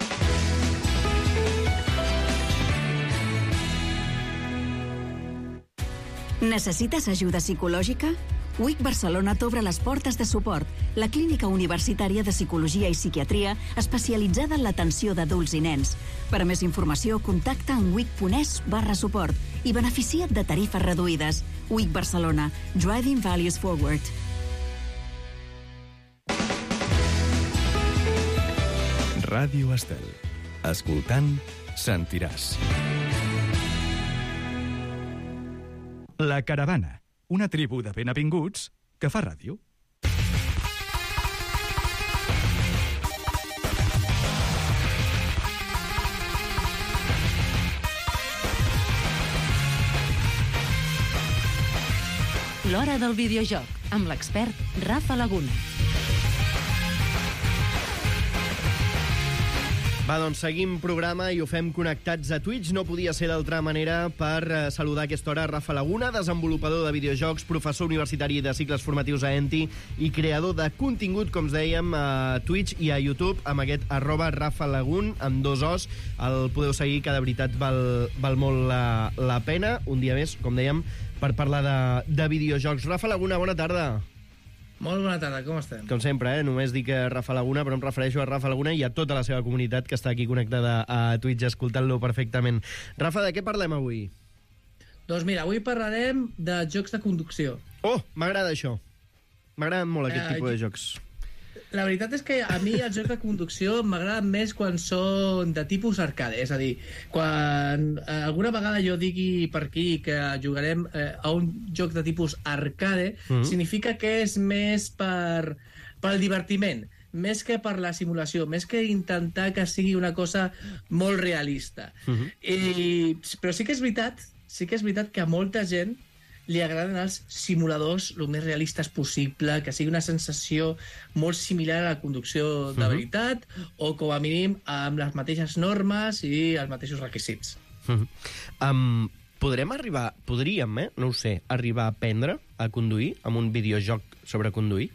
Speaker 6: Necessites ajuda psicològica? U I C Barcelona t'obre les portes de suport, la clínica universitària de psicologia i psiquiatria especialitzada en l'atenció d'adults i nens. Per a més informació, contacta en wic.es barra suport i beneficia't de tarifes reduïdes. U I C Barcelona. Driving Values Forward.
Speaker 1: Ràdio Estel. Escoltant, sentiràs. La Caravana, una tribu de benavinguts que fa ràdio.
Speaker 7: L'Hora del videojoc, amb l'expert Rafa Laguna.
Speaker 2: Va, doncs seguim programa i ho fem connectats a Twitch. No podia ser d'altra manera per eh, saludar a aquesta hora Rafa Laguna, desenvolupador de videojocs, professor universitari de cicles formatius a Enti i creador de contingut, com us dèiem, a Twitch i a YouTube, amb aquest arroba Rafa Lagun, amb dos os. El podeu seguir, que de veritat val, val molt la, la pena. Un dia més, com dèiem, per parlar de, de videojocs. Rafa Laguna, bona tarda.
Speaker 8: Molt bona tarda, com estem?
Speaker 2: Com sempre, eh? Només dic Rafa Laguna, però em refereixo a Rafa Laguna i a tota la seva comunitat que està aquí connectada a Twitch, escoltant-lo perfectament. Rafa, de què parlem avui?
Speaker 8: Doncs mira, avui parlarem de jocs de conducció.
Speaker 2: Oh, m'agrada això. M'agraden molt aquest
Speaker 8: Eh,
Speaker 2: tipus de
Speaker 8: jo-
Speaker 2: jocs.
Speaker 8: La veritat és que a mi els jocs de conducció m'agraden més quan són de tipus arcade. És a dir, quan eh, alguna vegada jo digui per aquí que jugarem eh, a un joc de tipus arcade,
Speaker 2: Mhm.
Speaker 8: significa que és més per, per el divertiment, més que per la simulació, més que intentar que sigui una cosa molt realista.
Speaker 2: Mhm.
Speaker 8: I, però sí que és veritat, sí que és veritat que a molta gent li agraden els simuladors el més realistes possible, que sigui una sensació molt similar a la conducció de
Speaker 2: Mhm.
Speaker 8: veritat, o com a mínim amb les mateixes normes i els mateixos requisits.
Speaker 2: Mm. Um, podrem arribar, podríem, eh, no ho sé, arribar a aprendre a conduir amb un videojoc sobre conduir?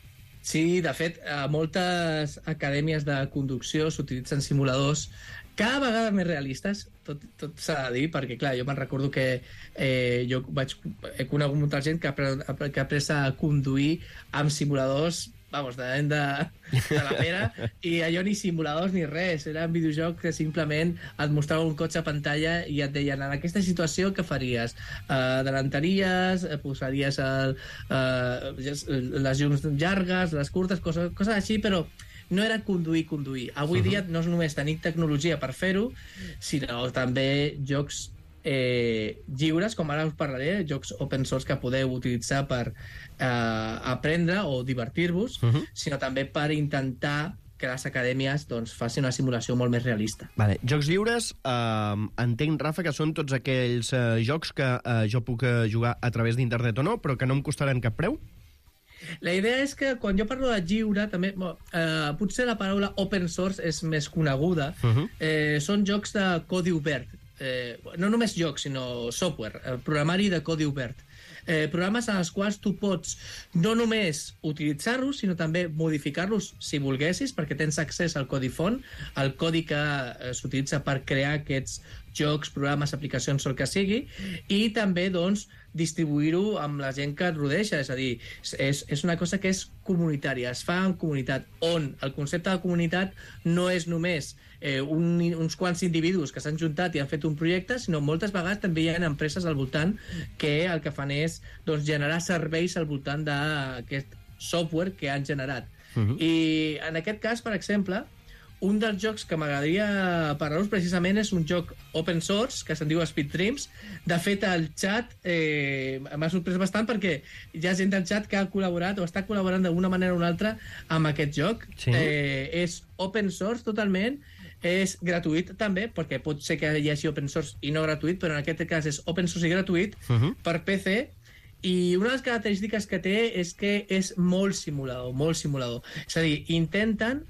Speaker 8: Sí, de fet, a moltes acadèmies de conducció s'utilitzen simuladors cada vegada més realistes, tot, tot s'ha de dir, perquè, clar, jo me'n recordo que eh, jo vaig, he conegut molta gent que ha, pre, que ha après a conduir amb simuladors, vamos, de, de, de la pera, i allò ni simuladors ni res, era un videojoc que simplement et mostrava un cotxe a pantalla i et deien, en aquesta situació què faries? Uh, adelantaries, posaries el, uh, les llums llargues, les curtes, coses, coses així, però no era conduir, conduir. Avui uh-huh. dia no és només tenir tecnologia per fer-ho, sinó també jocs eh, lliures, com ara us parlaré, jocs open source que podeu utilitzar per eh, aprendre o divertir-vos, uh-huh. sinó també per intentar que les acadèmies doncs, facin una simulació molt més realista.
Speaker 2: Vale. Jocs lliures, eh, entenc, Rafa, que són tots aquells eh, jocs que eh, jo puc eh, jugar a través d'internet o no, però que no em costaran cap preu?
Speaker 8: La idea és que quan jo parlo de lliure, també, eh, potser la paraula open source és més coneguda. Uh-huh. eh, són jocs de codi obert. Eh, no només jocs, sinó software, eh, programari de codi obert. Eh, programes en els quals tu pots no només utilitzar-los, sinó també modificar-los si volguessis, perquè tens accés al codi font, al codi que eh, s'utilitza per crear aquests jocs, programes, aplicacions o el que sigui, i també, doncs, distribuir-ho amb la gent que et rodeja, és a dir, és, és una cosa que és comunitària, es fa en comunitat, on el concepte de comunitat no és només eh, un, uns quants individus que s'han juntat i han fet un projecte, sinó moltes vegades també hi ha empreses al voltant que el que fan és doncs, generar serveis al voltant d'aquest software que han generat. Uh-huh. I en aquest cas, per exemple, un dels jocs que m'agradaria parlar-vos precisament és un joc open source que se'n diu Speed Dreams. De fet, el xat eh, m'ha sorprès bastant perquè hi ha gent del xat que ha col·laborat o està col·laborant d'alguna manera o una altra amb aquest joc. Sí. Eh, és open source totalment, és gratuït també, perquè pot ser que hi hagi open source i no gratuït, però en aquest cas és open source i gratuït uh-huh. per P C. I una de les característiques que té és que és molt simulador, molt simulador. És a dir, intenten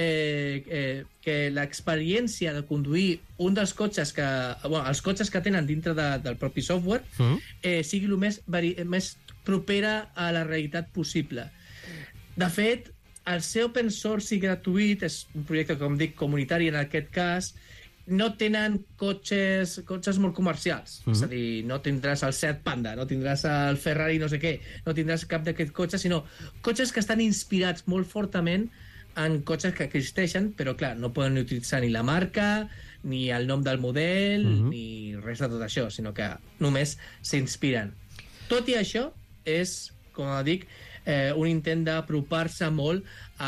Speaker 8: Eh, eh, que l'experiència de conduir un dels cotxes que, bueno, els cotxes que tenen dintre de, del propi software uh-huh. eh, sigui el més, més propera a la realitat possible. De fet, el ser open source i gratuït és un projecte, com dic, comunitari en aquest cas, no tenen cotxes, cotxes molt comercials. Uh-huh. És a dir, no tindràs el Seat Panda, no tindràs el Ferrari no sé què, no tindràs cap d'aquests cotxes, sinó cotxes que estan inspirats molt fortament en cotxes que existeixen, però clar, no poden utilitzar ni la marca, ni el nom del model, uh-huh. ni res de tot això, sinó que només s'inspiren. Tot i això, és, com dic, eh, un intent d'apropar-se molt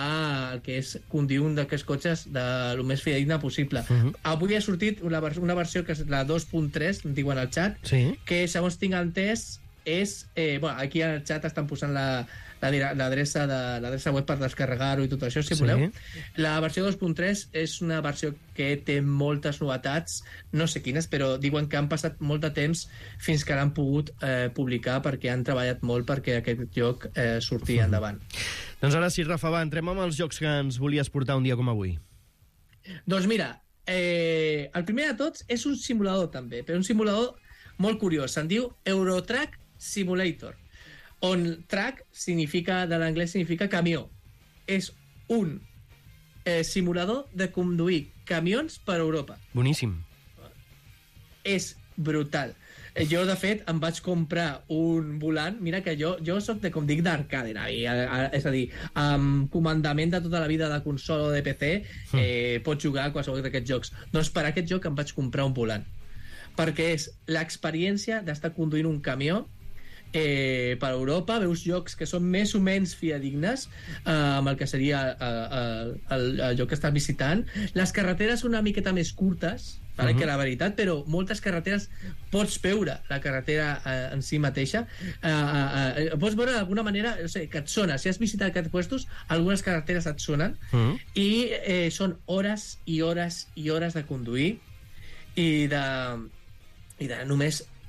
Speaker 8: al que és conduir un d'aquests cotxes de lo més fidedigna possible. Uh-huh. Avui ha sortit una, una versió que és la dos punt tres, em diuen al xat, sí. que segons tinc entès és... Eh, bueno, aquí al xat estan posant la l'adreça de l'adreça web per descarregar-ho i tot això, si sí. voleu. La versió dos punt tres és una versió que té moltes novetats, no sé quines, però diuen que han passat molt de temps fins que l'han pogut eh, publicar perquè han treballat molt perquè aquest joc eh, surti uh-huh. endavant.
Speaker 2: Doncs ara sí, Rafa, va, entrem amb els jocs que ens volies portar un dia com avui.
Speaker 8: Doncs mira, eh, el primer de tots és un simulador també, però un simulador molt curiós. Se'n diu Eurotrack Simulator, on track significa, de l'anglès significa camió. És un eh, simulador de conduir camions per Europa.
Speaker 2: Boníssim.
Speaker 8: És brutal. Eh, jo, de fet, em vaig comprar un volant. Mira que jo, jo soc, de, com dic, d'arcade. És a dir, amb comandament de tota la vida de consola o de P C, eh, pots jugar a qualsevol d'aquests jocs. Doncs per aquest joc em vaig comprar un volant. Perquè és l'experiència d'estar conduint un camió Eh, per Europa, veus jocs que són més o menys fidedignes eh, amb el que seria eh, el, el, el lloc que estàs visitant. Les carreteres són una miqueta més curtes, vale, uh-huh. que la veritat, però moltes carreteres pots veure la carretera eh, en si mateixa. Eh, eh, eh, pots veure d'alguna manera, no sé, que et sona. Si has visitat aquests puestos, algunes carreteres et sonen uh-huh. i eh, són hores i hores i hores de conduir i de, i de només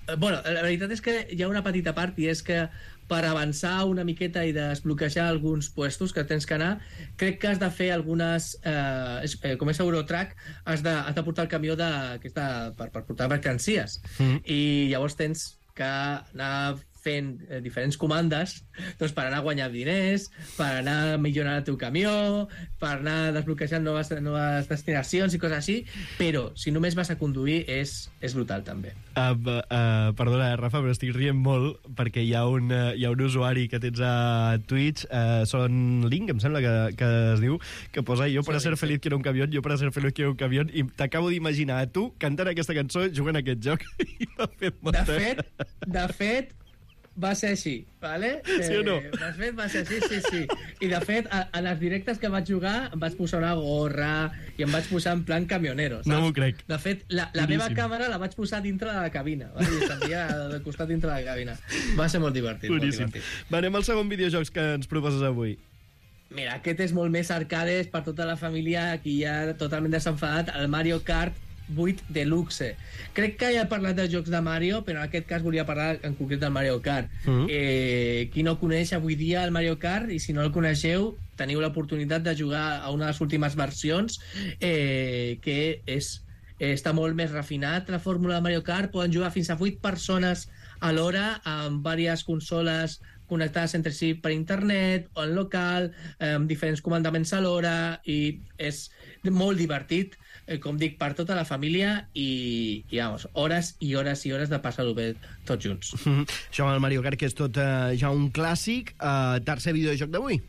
Speaker 8: Bueno, la veritat és que hi ha una petita part, i és que per avançar una miqueta i desbloquejar alguns puestos que tens que anar, crec que has de fer algunes... Eh, com és Eurotrack, has de, has de portar el camió de, que és de, per, per portar mercancies. Mm. I llavors tens que anar fent eh, diferents comandes doncs, per anar guanyant diners, per anar millorant el teu camió, per anar desbloquejant noves, noves destinacions i coses així, però si només vas a conduir és, és brutal també.
Speaker 2: Uh, uh, perdona, Rafa, però estic rient molt perquè hi ha un, uh, hi ha un usuari que tens a Twitch, uh, Son Link, em sembla que, que es diu, que posa jo per a ser feliz quiero un camión, jo per a ser feliz quiero un camión, i t'acabo d'imaginar a tu cantant aquesta cançó jugant a aquest joc. I m'ha fet molta...
Speaker 8: De fet, de fet, va ser així, vale?
Speaker 2: Sí o no?
Speaker 8: Eh, de fet, va ser així, sí, sí. I de fet, a, a les directes que vaig jugar em vaig posar una gorra i em vaig posar en plan camionero, saps?
Speaker 2: No m'ho crec.
Speaker 8: De fet, la, la meva càmera la vaig posar dintre de la cabina, vale? I s'envia de costat dintre de la cabina. Va ser molt divertit,
Speaker 2: Boníssim.
Speaker 8: molt divertit.
Speaker 2: Va, anem al segon videojocs que ens proposes avui.
Speaker 8: Mira, aquest és molt més arcades per tota la família, aquí ja totalment desenfadat, el Mario Kart vuit Deluxe. Crec que ja he parlat de jocs de Mario, però en aquest cas volia parlar en concret del Mario Kart. Mm-hmm. eh, qui no coneix avui dia el Mario Kart, i si no el coneixeu, teniu l'oportunitat de jugar a una de les últimes versions, eh, que és, eh, està molt més refinat la fórmula de Mario Kart. Poden jugar fins a vuit persones alhora amb diverses consoles connectades entre si per internet o en local, eh, amb diferents comandaments alhora, i és molt divertit, eh, com dic, per tota la família, i, i vamos, hores i hores i hores de passar-ho bé tots junts.
Speaker 2: Mm -hmm. Això amb el Mario Kart, que és tot eh, ja un clàssic. Eh, tercer videojoc d'avui.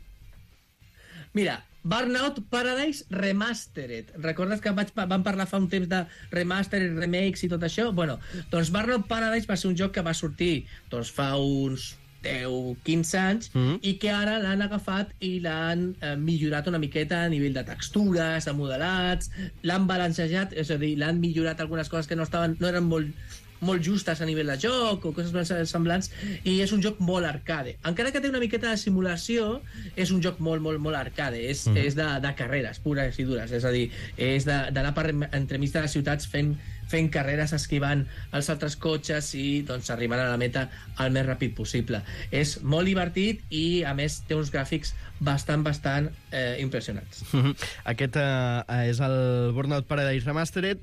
Speaker 8: Mira, Burnout Paradise Remastered. Recordes que vaig, vam parlar fa un temps de remastered, remakes i tot això? Bueno, doncs Burnout Paradise va ser un joc que va sortir doncs, fa uns deu quinze anys, mm-hmm. i que ara l'han agafat i l'han eh, millorat una miqueta a nivell de textures, de modelats, l'han balancejat, és a dir, l'han millorat algunes coses que no estaven, no eren molt molt justes a nivell de joc o coses semblants, i és un joc molt arcade. Encara que té una miqueta de simulació, és un joc molt, molt, molt arcade. És, mm. és de, de carreres pures i dures, és a dir, és d'anar per entremig de les ciutats fent, fent carreres, esquivant els altres cotxes i doncs arribant a la meta el més ràpid possible. És molt divertit i, a més, té uns gràfics bastant, bastant eh, impressionants.
Speaker 2: Mm-hmm. Aquest eh, és el Burnout Paradise Remastered.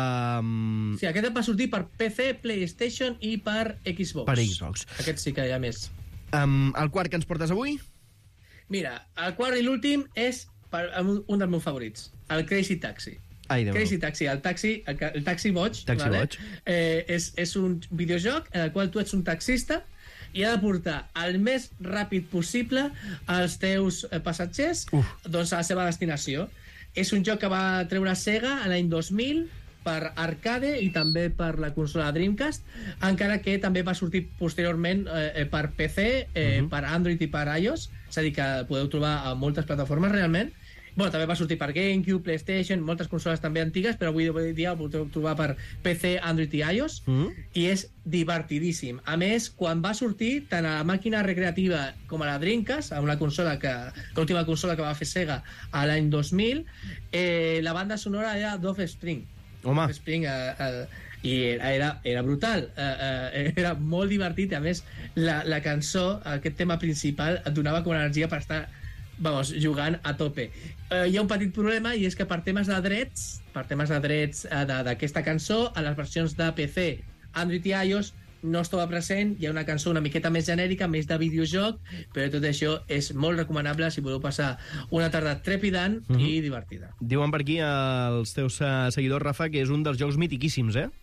Speaker 2: Uh...
Speaker 8: Sí, aquest va sortir per P C, PlayStation i per Xbox.
Speaker 2: Per Xbox.
Speaker 8: Aquest sí que hi ha més.
Speaker 2: Um, el quart que ens portes avui?
Speaker 8: Mira, el quart i l'últim és per, un dels meus favorits, el Crazy Taxi.
Speaker 2: Ai,
Speaker 8: Crazy Taxi, el taxi, el, el taxi boig,
Speaker 2: taxi
Speaker 8: vale?
Speaker 2: boig.
Speaker 8: Eh, és, és un videojoc en el qual tu ets un taxista i ha de portar el més ràpid possible els teus passatgers doncs, a la seva destinació. És un joc que va treure Sega l'any dos mil per arcade i també per la consola Dreamcast, encara que també va sortir posteriorment eh, per P C, eh, uh-huh. per Android i per iOS, és a dir, que podeu trobar a moltes plataformes realment. Bueno, també va sortir per GameCube, PlayStation, moltes consoles també antigues, però avui dia ho podeu trobar per P C, Android i iOS, mm. i és divertidíssim. A més, quan va sortir, tant a la màquina recreativa com a la Dreamcast, a una consola que, l'última consola que va fer Sega a l'any dos mil, eh, la banda sonora era d'Offspring.
Speaker 2: Home.
Speaker 8: Offspring, eh, eh, i era, era brutal, eh, eh, era molt divertit, i a més la, la cançó, aquest tema principal, et donava com energia per estar vamos, jugant a tope. Eh, hi ha un petit problema, i és que per temes de drets, per temes de drets eh, d'aquesta cançó, a les versions de P C, Android i iOS no estava present, hi ha una cançó una miqueta més genèrica, més de videojoc, però tot això és molt recomanable si voleu passar una tarda trepidant mm-hmm. i divertida.
Speaker 2: Diuen per aquí els teus seguidors, Rafa, que és un dels jocs mitiquíssims, eh?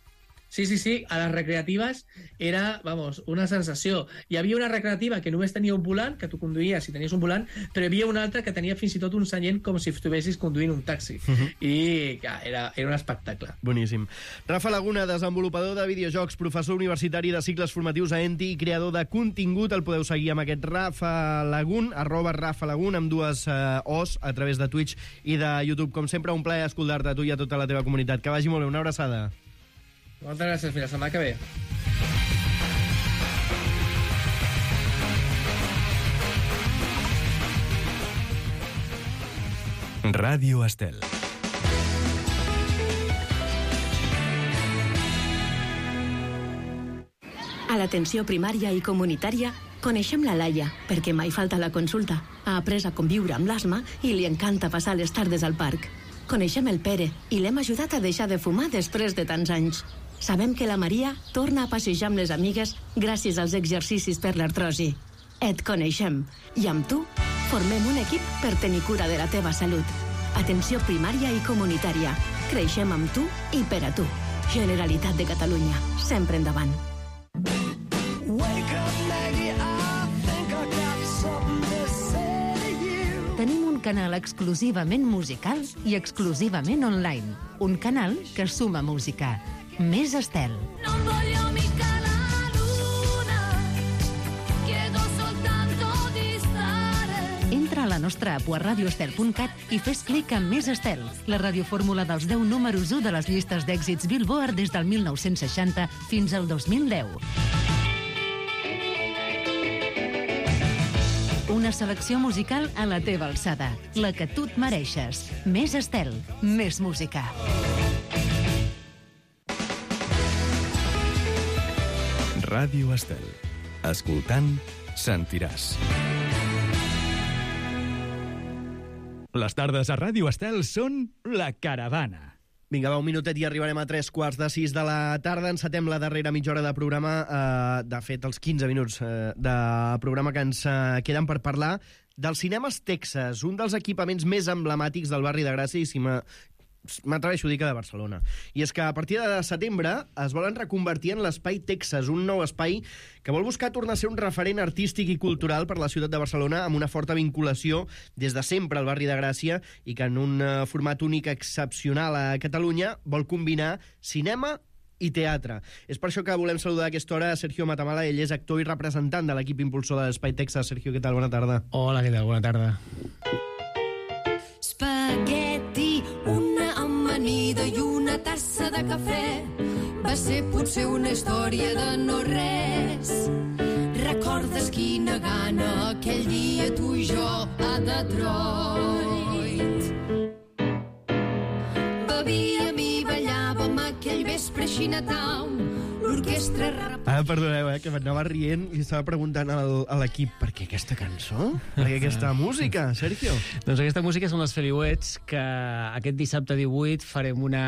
Speaker 8: Sí, sí, sí, a les recreatives era, vamos, una sensació. Hi havia una recreativa que només tenia un volant, que tu conduïes si tenies un volant, però hi havia una altra que tenia fins i tot un seient com si estuvessis conduint un taxi. Uh-huh. I que era, era un espectacle.
Speaker 2: Boníssim. Rafa Laguna, desenvolupador de videojocs, professor universitari de cicles formatius a Enti i creador de contingut. El podeu seguir amb aquest Rafa Lagun, arroba Rafa Lagun, amb dues uh, O's, a través de Twitch i de YouTube. Com sempre, un plaer escoltar-te a tu i a tota la teva comunitat. Que vagi molt bé, una abraçada.
Speaker 8: Moltes gràcies, fins la setmana que ve.
Speaker 1: Ràdio Estel.
Speaker 9: A l'atenció primària i comunitària coneixem la Laia, perquè mai falta la consulta. Ha après a conviure amb l'asma i li encanta passar les tardes al parc. Coneixem el Pere i l'hem ajudat a deixar de fumar després de tants anys. Sabem que la Maria torna a passejar amb les amigues gràcies als exercicis per l'artrosi. Et coneixem. I amb tu formem un equip per tenir cura de la teva salut. Atenció primària i comunitària. Creixem amb tu i per a tu. Generalitat de Catalunya. Sempre endavant.
Speaker 7: Tenim un canal exclusivament musical i exclusivament online. Un canal que suma música. Més Estel.
Speaker 10: Non voglio mica la luna, chiedo soltanto di stare.
Speaker 7: Entra a la nostra app a radioestel punt cat i fes clic en Més Estel, la radiofórmula dels deu números u de les llistes d'èxits Billboard des del mil nou-cents seixanta fins al dos mil deu. Una selecció musical a la teva alçada, la que tu et mereixes. Més Estel, més música.
Speaker 1: Ràdio Estel. Escoltant, sentiràs. Les tardes a Ràdio Estel són La Caravana.
Speaker 2: Vinga, va, un minutet i arribarem a tres quarts de sis de la tarda. Encetem la darrera mitja hora de programa. Eh, de fet, els quinze minuts eh, de programa que ens eh, queden per parlar dels Cinemes Texas, un dels equipaments més emblemàtics del barri de Gràcia i, si m'atreveixo a dir que de Barcelona. I és que a partir de setembre es volen reconvertir en l'Espai Texas, un nou espai que vol buscar tornar a ser un referent artístic i cultural per la ciutat de Barcelona, amb una forta vinculació des de sempre al barri de Gràcia i que en un format únic excepcional a Catalunya vol combinar cinema i teatre. És per això que volem saludar a aquesta hora a Sergio Matamala. Ell és actor i representant de l'equip impulsor de l'Espai Texas. Sergio, què tal? Bona tarda.
Speaker 11: Hola, què tal? Bona tarda.
Speaker 10: Espagueti, una amanida i una tassa de cafè. Va ser potser una història de no res. Recordes quina gana aquell dia tu i jo a Detroit. Bevíem i ballàvem aquell vespre a Chinatown. L'orquestra...
Speaker 2: Ah, perdoneu, eh, que m'anava rient i estava preguntant al, a l'equip per què aquesta cançó? Per què aquesta música, Sergio?
Speaker 11: Doncs aquesta música són les Feliuets, que aquest dissabte divuit farem una,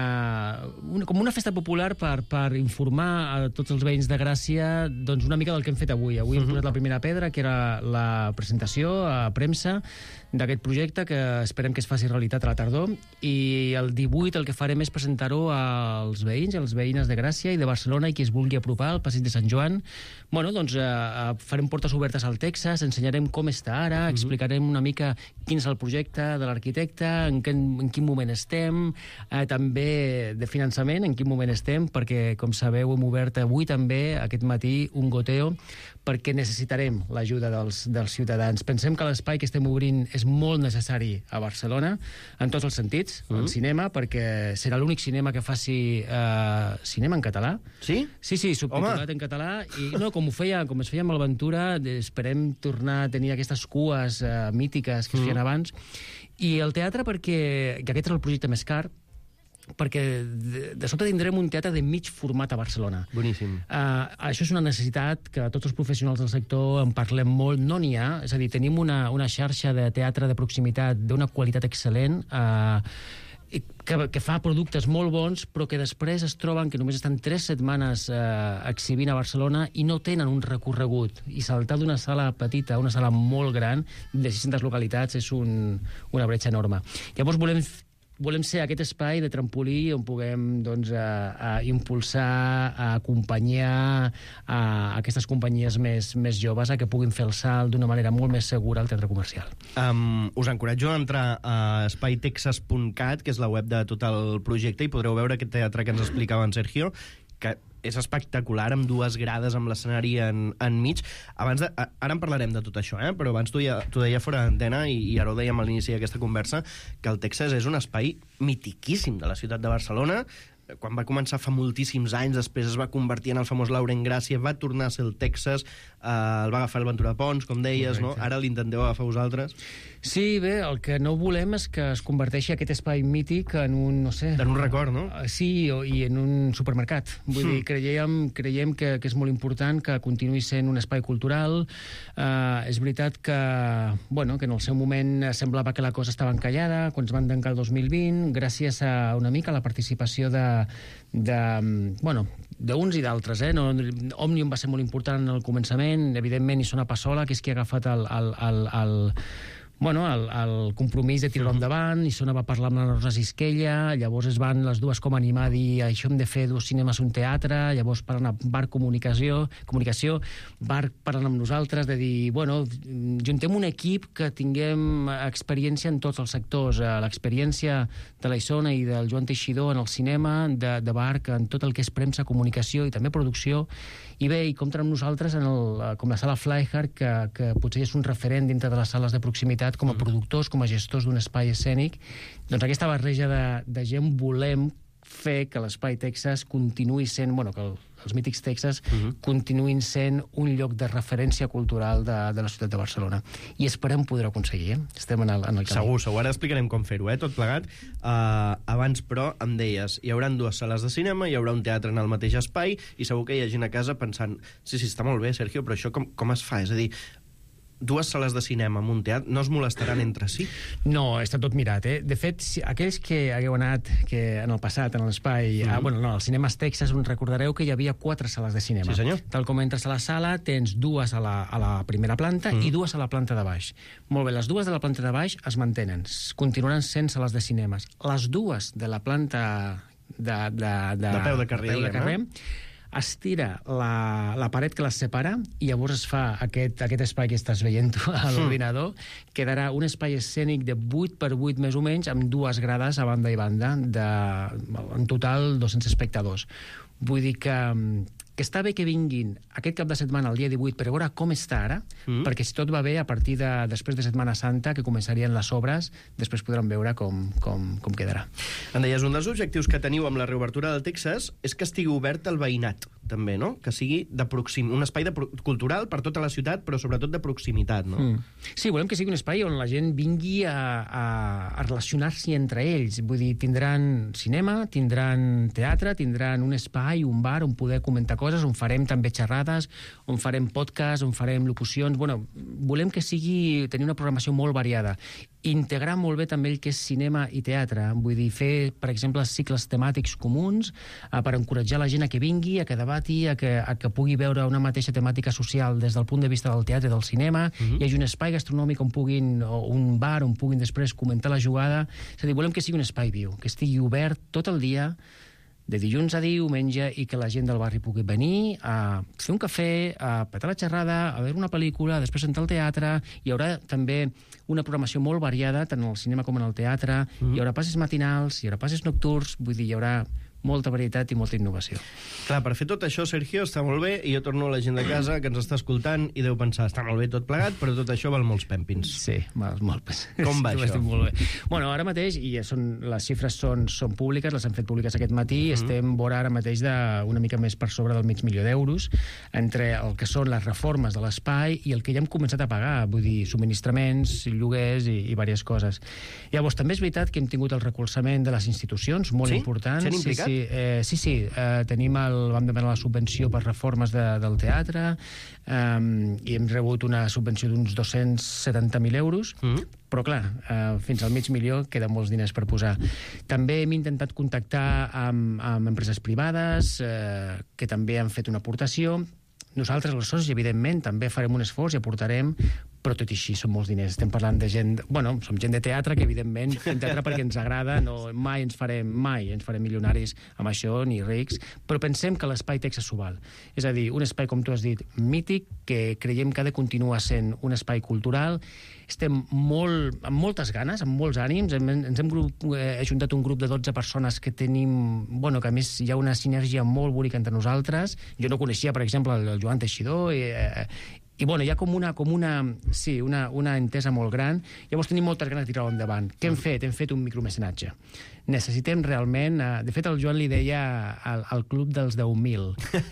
Speaker 11: una com una festa popular per, per informar a tots els veïns de Gràcia doncs una mica del que hem fet avui. Avui hem posat la primera pedra, que era la presentació a premsa d'aquest projecte, que esperem que es faci realitat a la tardor, i el divuit el que farem és presentar-ho als veïns i a les veïnes de Gràcia i de Barcelona i qui es vulgui apropar al passeig de Sant Joan. Bueno, doncs eh, farem portes obertes al Texas, ensenyarem com està ara, uh-huh. explicarem una mica quin és el projecte de l'arquitecte, en, que, en quin moment estem, eh, també de finançament, en quin moment estem, perquè, com sabeu, hem obert avui també, aquest matí, un goteo, perquè necessitarem l'ajuda dels, dels ciutadans. Pensem que l'espai que estem obrint és molt necessari a Barcelona, en tots els sentits, uh-huh. en cinema, perquè serà l'únic cinema que faci eh, cinema en català.
Speaker 2: Sí?
Speaker 11: Sí, sí, subtitulat en català. I no, com ho feia, com es feia amb l'Aventura, esperem tornar a tenir aquestes cues eh, mítiques que es feien uh-huh. abans. I el teatre, perquè que aquest era el projecte més car, perquè de, de sobte tindrem un teatre de mig format a Barcelona.
Speaker 2: Boníssim.
Speaker 11: Uh, això és una necessitat que tots els professionals del sector en parlem molt. No n'hi ha, és a dir, tenim una, una xarxa de teatre de proximitat d'una qualitat excel·lent, uh, que, que fa productes molt bons, però que després es troben que només estan tres setmanes eh, exhibint a Barcelona i no tenen un recorregut. I saltar d'una sala petita a una sala molt gran de sis-centes localitats és un, una bretxa enorme. Llavors volem volem ser aquest espai de trampolí on puguem doncs, a, a impulsar, a acompanyar a aquestes companyies més, més joves a que puguin fer el salt d'una manera molt més segura al teatre comercial.
Speaker 2: Um, us encoratjo a entrar a espai texas punt cat, que és la web de tot el projecte, i podreu veure aquest teatre que ens explicava en Sergio, que és espectacular, amb dues grades amb l'escenari en, enmig. Abans de, ara en parlarem de tot això, eh? Però abans t'ho deia, deia fora d'antena, i, i ara ho dèiem a l'inici d'aquesta conversa, que el Texas és un espai mitiquíssim de la ciutat de Barcelona, quan va començar fa moltíssims anys, després es va convertir en el famós Laurent Gràcia, va tornar a ser el Texas, eh, el va agafar el Ventura Pons, com deies, correcte, no? Ara l'intenteu agafar vosaltres.
Speaker 11: Sí, bé, el que no volem és que es converteixi aquest espai mític en un, no sé...
Speaker 2: En un record, no?
Speaker 11: Sí, o, i en un supermercat. Vull mm. dir, creiem, creiem que, que és molt important que continuï sent un espai cultural. Uh, és veritat que, bueno, que en el seu moment semblava que la cosa estava encallada, quan es van tancar el dos mil vint, gràcies a una mica a la participació de, de bueno, d'uns i d'altres, eh? No, Òmnium va ser molt important al començament, evidentment Isona Passola, que és qui ha agafat el, el, el, el bueno, el, el compromís de tirar-ho endavant, i Sona va parlar amb la Rosa Sisquella, llavors es van les dues com animar a dir això hem de fer dos cinemes un teatre, llavors parlant amb Bar Comunicació, comunicació Bar parlant amb nosaltres, de dir, bueno, juntem un equip que tinguem experiència en tots els sectors, l'experiència de la Isona i del Joan Teixidor en el cinema, de, de Bar en tot el que és premsa, comunicació i també producció, i bé, i compten amb nosaltres en el, com la sala Flyhard, que, que potser és un referent dintre de les sales de proximitat com a productors, com a gestors d'un espai escènic. Doncs aquesta barreja de, de gent volem fer que l'Espai Texas continuï sent, bueno, que el, els mítics Texas uh-huh. continuïn sent un lloc de referència cultural de, de la ciutat de Barcelona. I esperem poder-ho aconseguir, eh? Estem en el, en el camí.
Speaker 2: Segur, segur. Ara explicarem com fer-ho, eh? Tot plegat. Uh, abans, però, em deies, hi haurà dues sales de cinema, hi haurà un teatre en el mateix espai, i segur que hi ha gent a casa pensant, sí, sí, està molt bé, Sergio, però això com, com es fa? És a dir, dues sales de cinema en un teatre no es molestaran entre si?
Speaker 11: No, està tot mirat, eh? De fet, si, aquells que hagueu anat que en el passat, en l'espai... Mm-hmm. ah, bueno, no, als cinemes Texas, on recordareu que hi havia quatre sales de cinema.
Speaker 2: Sí, senyor.
Speaker 11: Tal com entres a la sala, tens dues a la, a la primera planta mm. i dues a la planta de baix. Molt bé, les dues de la planta de baix es mantenen, continuaran sent sales de cinemes. Les dues de la planta de... De, de,
Speaker 2: de peu de carrer,
Speaker 11: de peu de carrer no? Es tira la, la paret que les separa i llavors es fa aquest, aquest espai que estàs veient tu a l'ordinador. Mm. Quedarà un espai escènic de vuit per vuit més o menys, amb dues grades a banda i banda, de, en total dos-cents espectadors. Vull dir que, que està bé que vinguin aquest cap de setmana, el dia divuit, per veure com està ara, mm. perquè si tot va bé, a partir de després de Setmana Santa, que començarien les obres, després podran veure com, com, com quedarà.
Speaker 2: En deies, un dels objectius que teniu amb la reobertura del Texas és que estigui obert al veïnat, també, no? Que sigui de proxim... un espai de pro... cultural per tota la ciutat, però sobretot de proximitat, no? Mm.
Speaker 11: Sí, volem que sigui un espai on la gent vingui a, a, a relacionar-s'hi entre ells. Vull dir, tindran cinema, tindran teatre, tindran un espai, un bar on poder comentar coses, on farem també xerrades, on farem podcast, on farem locucions... Bueno, volem que sigui... tenir una programació molt variada. Integrar molt bé també el que és cinema i teatre. Vull dir, fer, per exemple, cicles temàtics comuns eh, per encoratjar la gent a que vingui, a que debati, a que, a que pugui veure una mateixa temàtica social des del punt de vista del teatre i del cinema. Mm-hmm. Hi hagi un espai gastronòmic on puguin, o un bar on puguin després comentar la jugada. És a dir, volem que sigui un espai viu, que estigui obert tot el dia, de dilluns a diumenge, i que la gent del barri pugui venir a fer un cafè, a petar la xerrada, a veure una pel·lícula, després entrar al teatre. Hi haurà també una programació molt variada, tant al cinema com en el teatre. Mm-hmm. Hi haurà passes matinals, hi haurà passes nocturns, vull dir, hi haurà molta varietat i molta innovació.
Speaker 2: Clar, per fer tot això, Sergio, està molt bé, i jo torno a la gent de casa que ens està escoltant i deu pensar, està molt bé tot plegat, però tot això val molts pèmpins.
Speaker 11: Sí, val molt.
Speaker 2: Com va això?
Speaker 11: Molt bé. Bueno, ara mateix, i són, les xifres són, són públiques, les hem fet públiques aquest matí, mm-hmm. estem vora ara mateix d'una mica més per sobre del mig milió d'euros, entre el que són les reformes de l'espai i el que ja hem començat a pagar, vull dir, subministraments, lloguers i, i diverses coses. Llavors, també és veritat que hem tingut el recolzament de les institucions, molt
Speaker 2: sí?
Speaker 11: important.
Speaker 2: S'han implicat?
Speaker 11: Sí, sí. Eh, sí, sí, eh, tenim el, vam demanar la subvenció per reformes de, del teatre eh, i hem rebut una subvenció d'uns dos-cents setanta mil euros, mm. però clar, eh, fins al mig milió queden molts diners per posar. També hem intentat contactar amb, amb empreses privades eh, que també han fet una aportació. Nosaltres, els socis, evidentment, també farem un esforç i aportarem, però tot i així són molts diners. Estem parlant de gent... Bueno, som gent de teatre, que evidentment fem teatre perquè ens agrada, no, mai ens farem mai ens farem milionaris amb això, ni rics, però pensem que l'Espai Texas s'ho val. És a dir, un espai, com tu has dit, mític, que creiem que ha de continuar sent un espai cultural. Estem molt, amb moltes ganes, amb molts ànims. Hem, ens hem grup, eh, ajuntat un grup de dotze persones que tenim... Bueno, que a més hi ha una sinergia molt bonica entre nosaltres. Jo no coneixia, per exemple, el Joan Teixidor, i, eh, I bueno, hi ha com una, com una, sí, una, una entesa molt gran. Llavors tenim moltes ganes de tirar-ho endavant. Què hem fet? Hem fet un micromecenatge. Necessitem realment... Eh, de fet, el Joan li deia al, al club dels deu mil,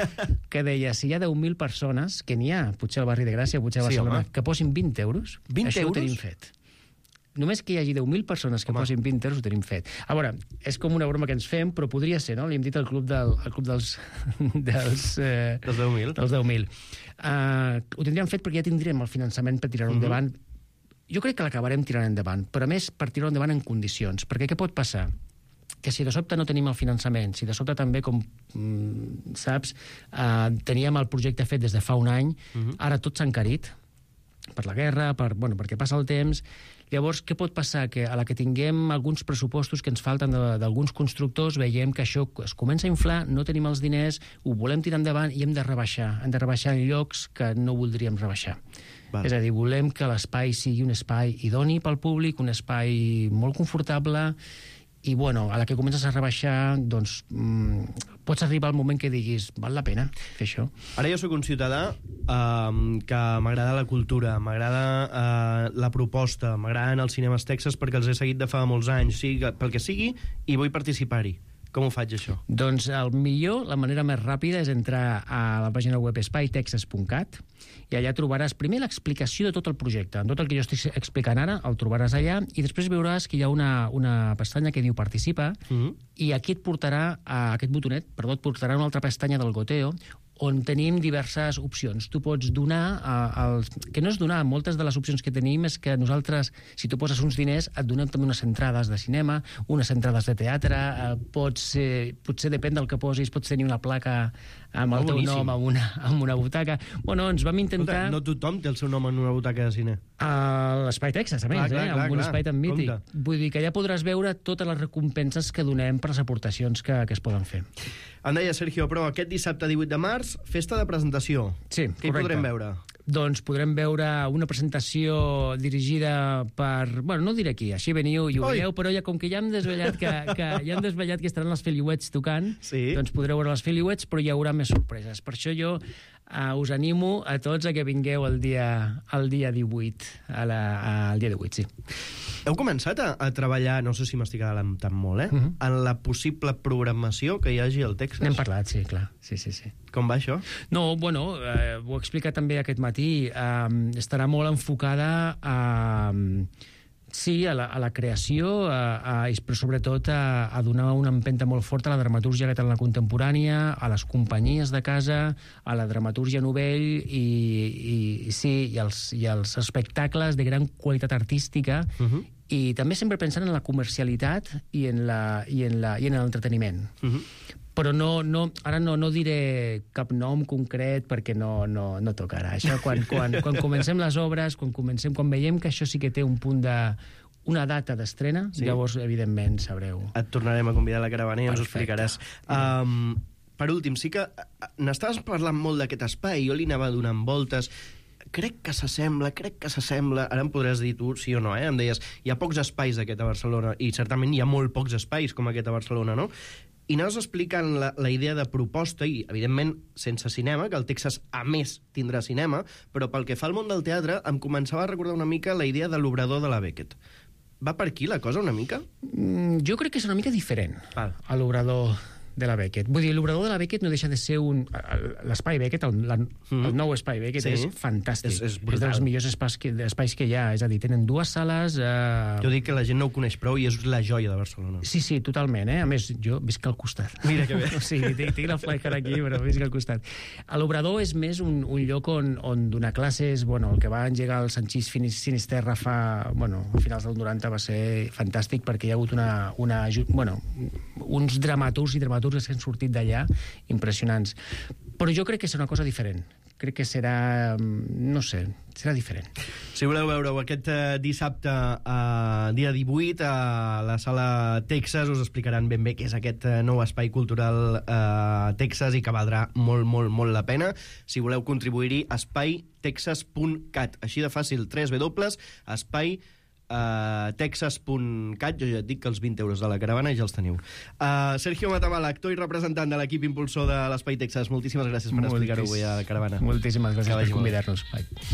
Speaker 11: que deia, si hi ha deu mil persones, que n'hi ha, potser al barri de Gràcia, potser a Barcelona, sí, que posin vint euros,
Speaker 2: vint
Speaker 11: això
Speaker 2: euros?
Speaker 11: Ho tenim fet. Només que hi hagi deu mil persones que Home. posin vint euros, ho tenim fet. A veure, és com una broma que ens fem, però podria ser, no? Li hem dit al club, del, al club dels... dels, eh,
Speaker 2: dels deu mil.
Speaker 11: Dels deu mil. Uh, ho tindríem fet perquè ja tindríem el finançament per tirar-ho mm-hmm. endavant. Jo crec que l'acabarem tirant endavant, però a més per tirar-ho endavant en condicions. Perquè què pot passar? Que si de sobte no tenim el finançament, si de sobte també, com mm, saps, uh, teníem el projecte fet des de fa un any, mm-hmm. ara tot s'ha encarit per la guerra, per, bueno, perquè passa el temps. Llavors, què pot passar? Que a la que tinguem alguns pressupostos que ens falten d'alguns constructors, veiem que això es comença a inflar, no tenim els diners, ho volem tirar endavant i hem de rebaixar. Hem de rebaixar en llocs que no voldríem rebaixar. Val. És a dir, volem que l'espai sigui un espai idoni pel públic, un espai molt confortable, i, bueno, a la que comences a rebaixar, doncs, mmm, pots arribar al moment que diguis, val la pena fer això.
Speaker 2: Ara jo sóc un ciutadà eh, que m'agrada la cultura, m'agrada eh, la proposta, m'agraden els cinemes Texas perquè els he seguit de fa molts anys, sí, pel que sigui, i vull participar-hi. Com ho faig, això?
Speaker 11: Doncs el millor, la manera més ràpida és entrar a la pàgina web espai texas punt cat i allà trobaràs primer l'explicació de tot el projecte. Tot el que jo estic explicant ara el trobaràs allà i després veuràs que hi ha una, una pestanya que diu Participa mm-hmm. i aquí et portarà, a aquest botonet, perdó, et portarà una altra pestanya del Goteo on tenim diverses opcions. Tu pots donar, a, als... que no és donar, moltes de les opcions que tenim és que nosaltres, si tu poses uns diners, et donem també unes entrades de cinema, unes entrades de teatre, eh, pots, eh, potser depèn del que posis, pots tenir una placa amb el oh, teu boníssim. nom amb una, amb una butaca. Bueno, ens vam intentar...
Speaker 2: Escolta, no tothom té el seu nom en una butaca de cine.
Speaker 11: A l'Espai Texas, a més, clar, clar, eh? Clar, amb un clar. espai tan mític. Compte. Vull dir que allà podràs veure totes les recompenses que donem per les aportacions que, que es poden fer.
Speaker 2: Em deia, Sergio, però aquest dissabte divuit de març, festa de presentació.
Speaker 11: Sí,
Speaker 2: Què hi podrem veure?
Speaker 11: Doncs podrem veure una presentació dirigida per... Bueno, no ho diré aquí, així veniu i ho veieu, però ja com que ja hem desvetllat que, que, ja hem desvetllat que estaran les Feliuets tocant, sí. doncs podreu veure les Feliuets, però hi haurà més sorpreses. Per això jo uh, us animo a tots a que vingueu el dia, el dia divuit, a la, a, el dia divuit, sí.
Speaker 2: Heu començat a, a treballar, no sé si m'estic adelantant molt, eh? Uh-huh. en la possible programació que hi hagi al Texas?
Speaker 11: N'hem parlat, sí, clar. Sí, sí, sí.
Speaker 2: Com va això?
Speaker 11: No, bueno, eh, ho he explicat també aquest matí. Eh, estarà molt enfocada a... Sí, a la, a la creació, a, a, però sobretot a, a donar una empenta molt forta a la dramaturgia catalana contemporània, a les companyies de casa, a la dramaturgia novell i, i, i sí, i els, i els espectacles de gran qualitat artística uh-huh. i també sempre pensant en la comercialitat i en la, i en la, i en l'entreteniment. Uh-huh. Però no, no, ara no, no diré cap nom concret perquè no, no, no toca ara. Això, quan, quan, quan comencem les obres, quan comencem, quan veiem que això sí que té un punt de... una data d'estrena, sí. llavors, evidentment, sabreu.
Speaker 2: Et tornarem a convidar a la caravana i ens ho explicaràs. Um, per últim, sí que n'estaves parlant molt d'aquest espai, jo li anava donant voltes... Crec que s'assembla, crec que s'assembla... Ara em podràs dir tu sí o no, eh? Em deies, hi ha pocs espais d'aquest a Barcelona, i certament hi ha molt pocs espais com aquest a Barcelona, no? I anaves explicant la, la idea de proposta, i, evidentment, sense cinema, que el Texas, a més, tindrà cinema, però pel que fa al món del teatre, em començava a recordar una mica la idea de l'obrador de la Beckett. Va per aquí la cosa, una mica?
Speaker 11: Mm, jo crec que és una mica diferent, Val. a l'obrador de la Beckett. Vull dir, l'obrador de la Beckett no deixa de ser un... L'espai Beckett, el, la, mm. el nou espai Beckett, sí. és fantàstic. És, és, és dels millors espais que, espais que hi ha. És a dir, tenen dues sales... Eh...
Speaker 2: Jo dic que la gent no ho coneix prou i és la joia de Barcelona.
Speaker 11: Sí, sí, totalment, eh? A més, jo visc al costat.
Speaker 2: Mira que bé.
Speaker 11: O sigui, tinc, tinc la flaca aquí, però visc al costat. L'obrador és més un, un lloc on, on donar classes... Bueno, el que va engegar el Sanchís Sinisterra fa... Bueno, a finals del noranta va ser fantàstic perquè hi ha hagut una... una bueno, uns dramaturgs i dramaturgs que han sortit d'allà impressionants. Però jo crec que serà una cosa diferent. Crec que serà... no sé, serà diferent.
Speaker 2: Si voleu veure-ho aquest uh, dissabte, uh, dia divuit, a la sala Texas, us explicaran ben bé què és aquest uh, nou espai cultural uh, Texas i que valdrà molt, molt, molt la pena. Si voleu contribuir-hi, espai texas punt cat. Així de fàcil, tres w, espai uh, texas punt cat, jo ja et dic que els vint euros de la caravana ja els teniu. Uh, Sergio Matamala, actor i representant de l'equip impulsor de l'Espai Texas, moltíssimes gràcies per explicar-ho avui a la caravana.
Speaker 11: Moltíssimes gràcies per convidar-nos. Bye.